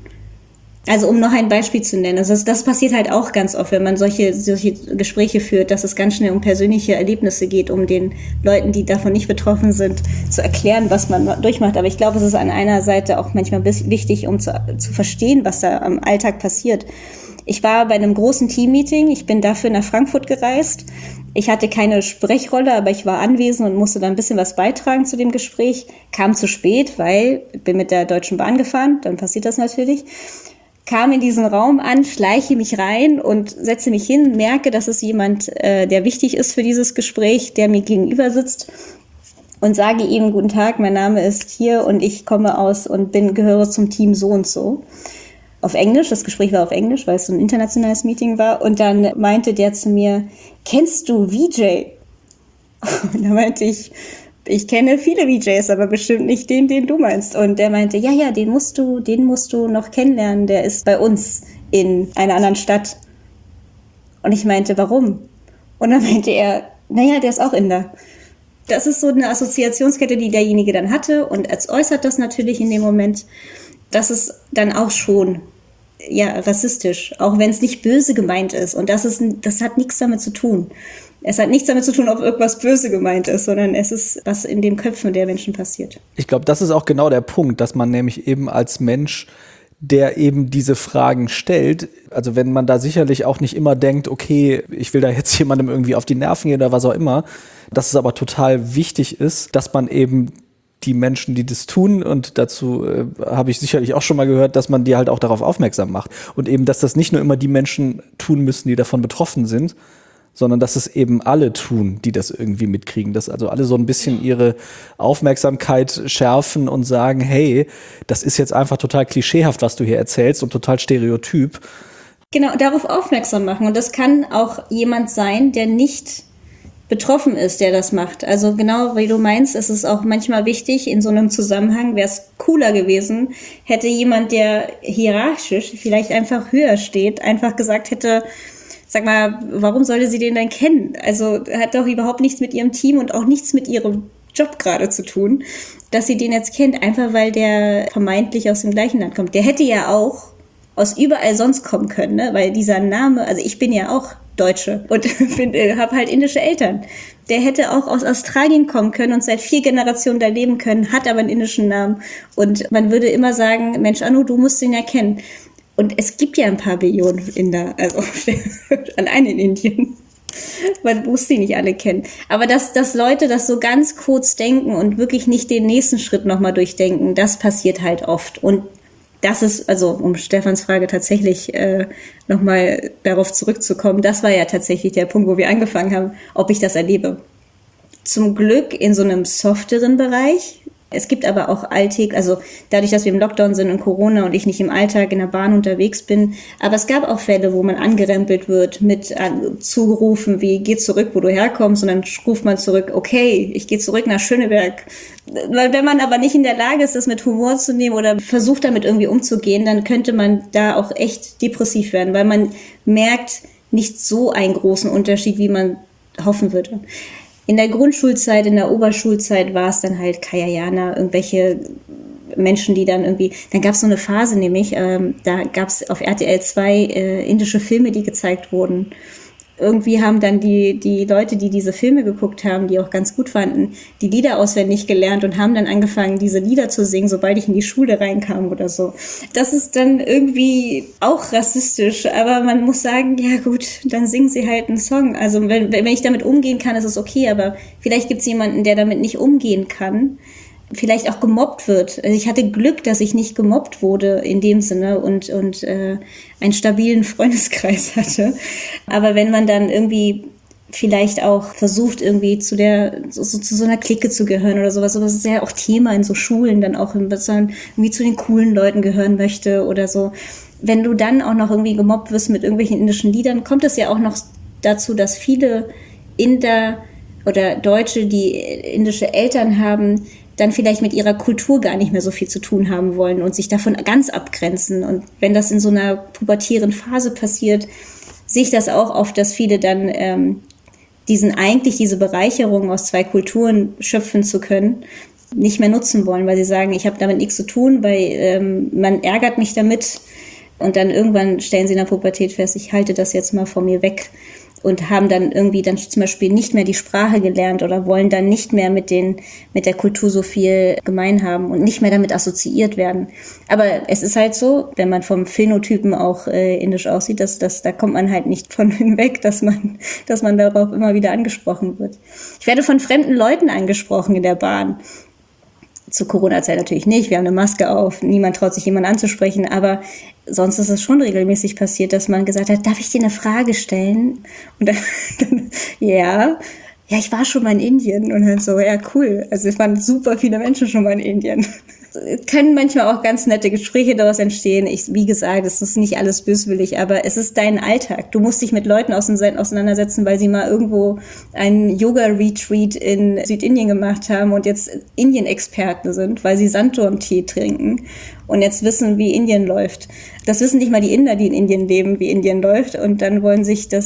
Also um noch ein Beispiel zu nennen, also das passiert halt auch ganz oft, wenn man solche Gespräche führt, dass es ganz schnell um persönliche Erlebnisse geht, um den Leuten, die davon nicht betroffen sind, zu erklären, was man durchmacht. Aber ich glaube, es ist an einer Seite auch manchmal wichtig, um zu verstehen, was da am Alltag passiert. Ich war bei einem großen Teammeeting, ich bin dafür nach Frankfurt gereist. Ich hatte keine Sprechrolle, aber ich war anwesend und musste dann ein bisschen was beitragen zu dem Gespräch. Kam zu spät, weil ich bin mit der Deutschen Bahn gefahren, dann passiert das natürlich. Kam in diesen Raum an, schleiche mich rein und setze mich hin, merke, dass es jemand, der wichtig ist für dieses Gespräch, der mir gegenüber sitzt und sage ihm, guten Tag, mein Name ist hier und ich komme aus und gehöre zum Team so und so. Auf Englisch, das Gespräch war auf Englisch, weil es so ein internationales Meeting war und dann meinte der zu mir, kennst du VJ? Und da meinte ich kenne viele VJs, aber bestimmt nicht den du meinst. Und der meinte, ja, den musst du noch kennenlernen, der ist bei uns in einer anderen Stadt. Und ich meinte, warum? Und dann meinte er, der ist auch Inder. Das ist so eine Assoziationskette, die derjenige dann hatte und als äußert das natürlich in dem Moment, das ist dann auch schon rassistisch, auch wenn es nicht böse gemeint ist. Und das hat nichts damit zu tun. Es hat nichts damit zu tun, ob irgendwas böse gemeint ist, sondern es ist, was in den Köpfen der Menschen passiert. Ich glaube, das ist auch genau der Punkt, dass man nämlich eben als Mensch, der eben diese Fragen stellt, also wenn man da sicherlich auch nicht immer denkt, okay, ich will da jetzt jemandem irgendwie auf die Nerven gehen oder was auch immer, dass es aber total wichtig ist, dass man eben die Menschen, die das tun, und dazu habe ich sicherlich auch schon mal gehört, dass man die halt auch darauf aufmerksam macht. Und eben, dass das nicht nur immer die Menschen tun müssen, die davon betroffen sind, sondern dass es eben alle tun, die das irgendwie mitkriegen. Dass also alle so ein bisschen ihre Aufmerksamkeit schärfen und sagen, hey, das ist jetzt einfach total klischeehaft, was du hier erzählst und total stereotyp. Genau, darauf aufmerksam machen. Und das kann auch jemand sein, der nicht betroffen ist, der das macht. Also genau, wie du meinst, ist es auch manchmal wichtig, in so einem Zusammenhang wäre es cooler gewesen, hätte jemand, der hierarchisch vielleicht einfach höher steht, einfach gesagt hätte, sag mal, warum sollte sie den denn kennen? Also hat doch überhaupt nichts mit ihrem Team und auch nichts mit ihrem Job gerade zu tun, dass sie den jetzt kennt, einfach weil der vermeintlich aus dem gleichen Land kommt. Der hätte ja auch aus überall sonst kommen können, ne? Weil dieser Name, also ich bin ja auch Deutsche und habe halt indische Eltern. Der hätte auch aus Australien kommen können und seit 4 Generationen da leben können, hat aber einen indischen Namen. Und man würde immer sagen, Mensch, Anu, du musst ihn ja kennen. Und es gibt ja ein paar Billionen Inder, also allein in Indien. Man muss sie nicht alle kennen. Aber dass Leute das so ganz kurz denken und wirklich nicht den nächsten Schritt nochmal durchdenken, das passiert halt oft. Und das ist, also um Stefans Frage tatsächlich nochmal darauf zurückzukommen, das war ja tatsächlich der Punkt, wo wir angefangen haben, ob ich das erlebe. Zum Glück in so einem softeren Bereich. Es gibt aber auch also dadurch, dass wir im Lockdown sind und Corona und ich nicht im Alltag in der Bahn unterwegs bin, aber es gab auch Fälle, wo man angerempelt wird mit Zugerufen wie, geh zurück, wo du herkommst, und dann ruft man zurück, okay, ich gehe zurück nach Schöneberg. Weil wenn man aber nicht in der Lage ist, das mit Humor zu nehmen oder versucht damit irgendwie umzugehen, dann könnte man da auch echt depressiv werden, weil man merkt nicht so einen großen Unterschied, wie man hoffen würde. in der Grundschulzeit, in der Oberschulzeit war es dann halt Kayayana, irgendwelche Menschen, die dann irgendwie, dann gab es so eine Phase nämlich, da gab es auf RTL 2 indische Filme, die gezeigt wurden. Irgendwie haben dann die Leute, die diese Filme geguckt haben, die auch ganz gut fanden, die Lieder auswendig gelernt und haben dann angefangen, diese Lieder zu singen, sobald ich in die Schule reinkam oder so. Das ist dann irgendwie auch rassistisch, aber man muss sagen, ja gut, dann singen sie halt einen Song. Also wenn ich damit umgehen kann, ist es okay, aber vielleicht gibt es jemanden, der damit nicht umgehen kann, vielleicht auch gemobbt wird. Also ich hatte Glück, dass ich nicht gemobbt wurde in dem Sinne und einen stabilen Freundeskreis hatte. Aber wenn man dann irgendwie vielleicht auch versucht, irgendwie zu so einer Clique zu gehören oder sowas ist ja auch Thema in so Schulen, dann auch, dass man irgendwie zu den coolen Leuten gehören möchte oder so. Wenn du dann auch noch irgendwie gemobbt wirst mit irgendwelchen indischen Liedern, kommt es ja auch noch dazu, dass viele Inder oder Deutsche, die indische Eltern haben, dann vielleicht mit ihrer Kultur gar nicht mehr so viel zu tun haben wollen und sich davon ganz abgrenzen. Und wenn das in so einer pubertären Phase passiert, sehe ich das auch oft, dass viele dann diese Bereicherung aus zwei Kulturen schöpfen zu können, nicht mehr nutzen wollen, weil sie sagen, ich habe damit nichts zu tun, weil man ärgert mich damit. Und dann irgendwann stellen sie in der Pubertät fest, ich halte das jetzt mal von mir weg. Und haben dann irgendwie dann zum Beispiel nicht mehr die Sprache gelernt oder wollen dann nicht mehr mit der Kultur so viel gemein haben und nicht mehr damit assoziiert werden. Aber es ist halt so, wenn man vom Phänotypen auch indisch aussieht, da kommt man halt nicht von hinweg, dass man darauf immer wieder angesprochen wird. Ich werde von fremden Leuten angesprochen in der Bahn. Zur Corona-Zeit natürlich nicht, wir haben eine Maske auf, niemand traut sich jemanden anzusprechen, aber sonst ist es schon regelmäßig passiert, dass man gesagt hat, darf ich dir eine Frage stellen? Und dann ja, ich war schon mal in Indien und dann so, ja cool, also es waren super viele Menschen schon mal in Indien. Können manchmal auch ganz nette Gespräche daraus entstehen. Wie gesagt, es ist nicht alles böswillig, aber es ist dein Alltag. Du musst dich mit Leuten auseinandersetzen, weil sie mal irgendwo einen Yoga-Retreat in Südindien gemacht haben und jetzt Indien-Experten sind, weil sie Sanddorn-Tee trinken und jetzt wissen, wie Indien läuft. Das wissen nicht mal die Inder, die in Indien leben, wie Indien läuft, und dann wollen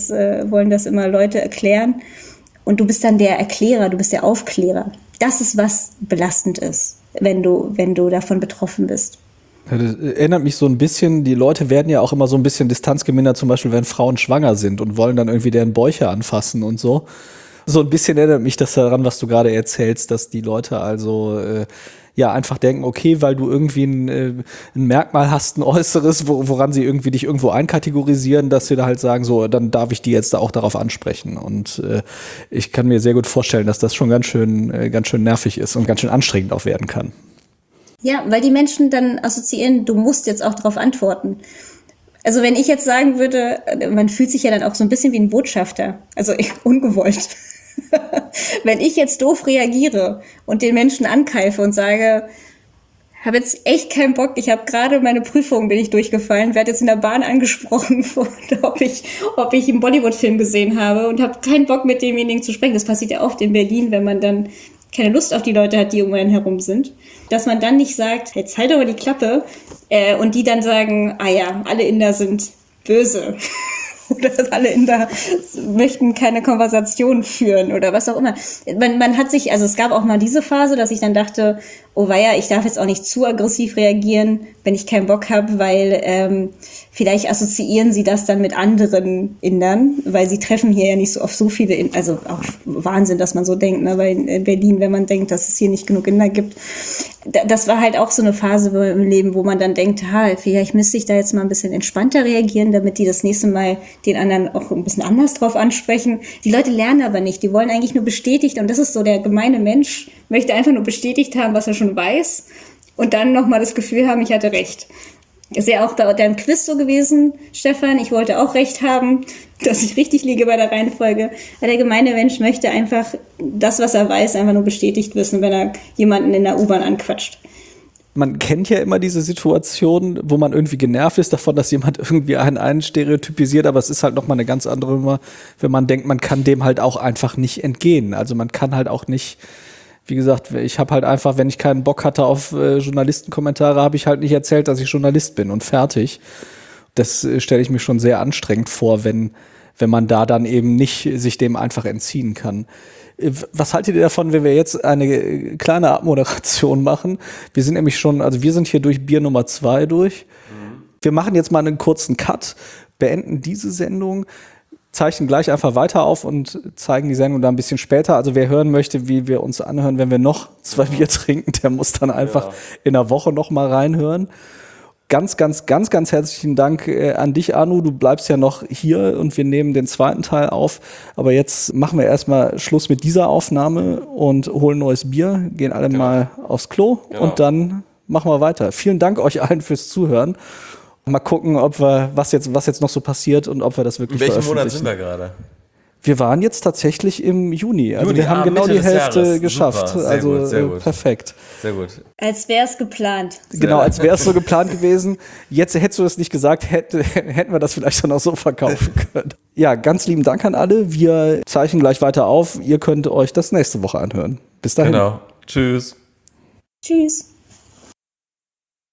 das immer Leute erklären. Und du bist dann der Erklärer, du bist der Aufklärer. Das ist, was belastend ist, wenn du davon betroffen bist. Ja, das erinnert mich so ein bisschen, die Leute werden ja auch immer so ein bisschen distanzgemindert, zum Beispiel, wenn Frauen schwanger sind und wollen dann irgendwie deren Bäuche anfassen und so. So ein bisschen erinnert mich das daran, was du gerade erzählst, dass die Leute also einfach denken, okay, weil du irgendwie ein Merkmal hast, ein Äußeres, woran sie irgendwie dich irgendwo einkategorisieren, dass sie da halt sagen, so, dann darf ich die jetzt da auch darauf ansprechen. Und ich kann mir sehr gut vorstellen, dass das schon ganz schön nervig ist und ganz schön anstrengend auch werden kann. Ja, weil die Menschen dann assoziieren, du musst jetzt auch darauf antworten. Also wenn ich jetzt sagen würde, man fühlt sich ja dann auch so ein bisschen wie ein Botschafter, also ungewollt. Wenn ich jetzt doof reagiere und den Menschen ankeife und sage, habe jetzt echt keinen Bock, ich habe gerade meine Prüfung, bin ich durchgefallen, werde jetzt in der Bahn angesprochen, ob ich einen Bollywood-Film gesehen habe und habe keinen Bock, mit demjenigen zu sprechen. Das passiert ja oft in Berlin, wenn man dann keine Lust auf die Leute hat, die um einen herum sind. Dass man dann nicht sagt, jetzt halt aber die Klappe, und die dann sagen, ah ja, alle Inder sind böse. Oder alle Inder möchten keine Konversation führen oder was auch immer. Man hat sich, also es gab auch mal diese Phase, dass ich dann dachte, oh weia, ich darf jetzt auch nicht zu aggressiv reagieren, wenn ich keinen Bock habe, weil vielleicht assoziieren sie das dann mit anderen Indern, weil sie treffen hier ja nicht so oft so viele, also auch Wahnsinn, dass man so denkt, ne? Weil in Berlin, wenn man denkt, dass es hier nicht genug Inder gibt, das war halt auch so eine Phase im Leben, wo man dann denkt, vielleicht müsste ich da jetzt mal ein bisschen entspannter reagieren, damit die das nächste Mal den anderen auch ein bisschen anders drauf ansprechen. Die Leute lernen aber nicht, die wollen eigentlich nur bestätigt, und das ist so, der gemeine Mensch möchte einfach nur bestätigt haben, was er schon weiß, und dann nochmal das Gefühl haben, ich hatte recht. Ist ja auch bei deinem Quiz so gewesen, Stefan. Ich wollte auch recht haben, dass ich richtig liege bei der Reihenfolge. Weil der gemeine Mensch möchte einfach das, was er weiß, einfach nur bestätigt wissen, wenn er jemanden in der U-Bahn anquatscht. Man kennt ja immer diese Situation, wo man irgendwie genervt ist davon, dass jemand irgendwie einen stereotypisiert, aber es ist halt nochmal eine ganz andere Nummer, wenn man denkt, man kann dem halt auch einfach nicht entgehen. Also man kann halt auch nicht, wie gesagt, ich habe halt einfach, wenn ich keinen Bock hatte auf Journalistenkommentare, habe ich halt nicht erzählt, dass ich Journalist bin und fertig. Das stelle ich mir schon sehr anstrengend vor, wenn wenn man da dann eben nicht sich dem einfach entziehen kann. Was haltet ihr davon, wenn wir jetzt eine kleine Abmoderation machen? Wir sind nämlich schon, also wir sind hier durch Bier Nummer 2 durch. Wir machen jetzt mal einen kurzen Cut, beenden diese Sendung, zeichnen gleich einfach weiter auf und zeigen die Sendung dann ein bisschen später. Also wer hören möchte, wie wir uns anhören, wenn wir noch 2 Bier trinken, der muss dann einfach in einer Woche noch mal reinhören. Ganz herzlichen Dank an dich, Anu. Du bleibst ja noch hier und wir nehmen den zweiten Teil auf. Aber jetzt machen wir erstmal Schluss mit dieser Aufnahme und holen neues Bier, gehen alle mal aufs Klo und dann machen wir weiter. Vielen Dank euch allen fürs Zuhören. Mal gucken, ob wir, was jetzt noch so passiert und ob wir das wirklich veröffentlichen. In welchem Monat sind wir gerade? Wir waren jetzt tatsächlich im Juni. Also wir haben genau die Hälfte geschafft. Super. Also sehr gut. Perfekt. Sehr gut. Als wäre es geplant. Genau, als wäre es so geplant gewesen. Jetzt hättest du das nicht gesagt, hätten wir das vielleicht dann auch so verkaufen können. Ja, ganz lieben Dank an alle. Wir zeichnen gleich weiter auf. Ihr könnt euch das nächste Woche anhören. Bis dahin. Genau. Tschüss. Tschüss.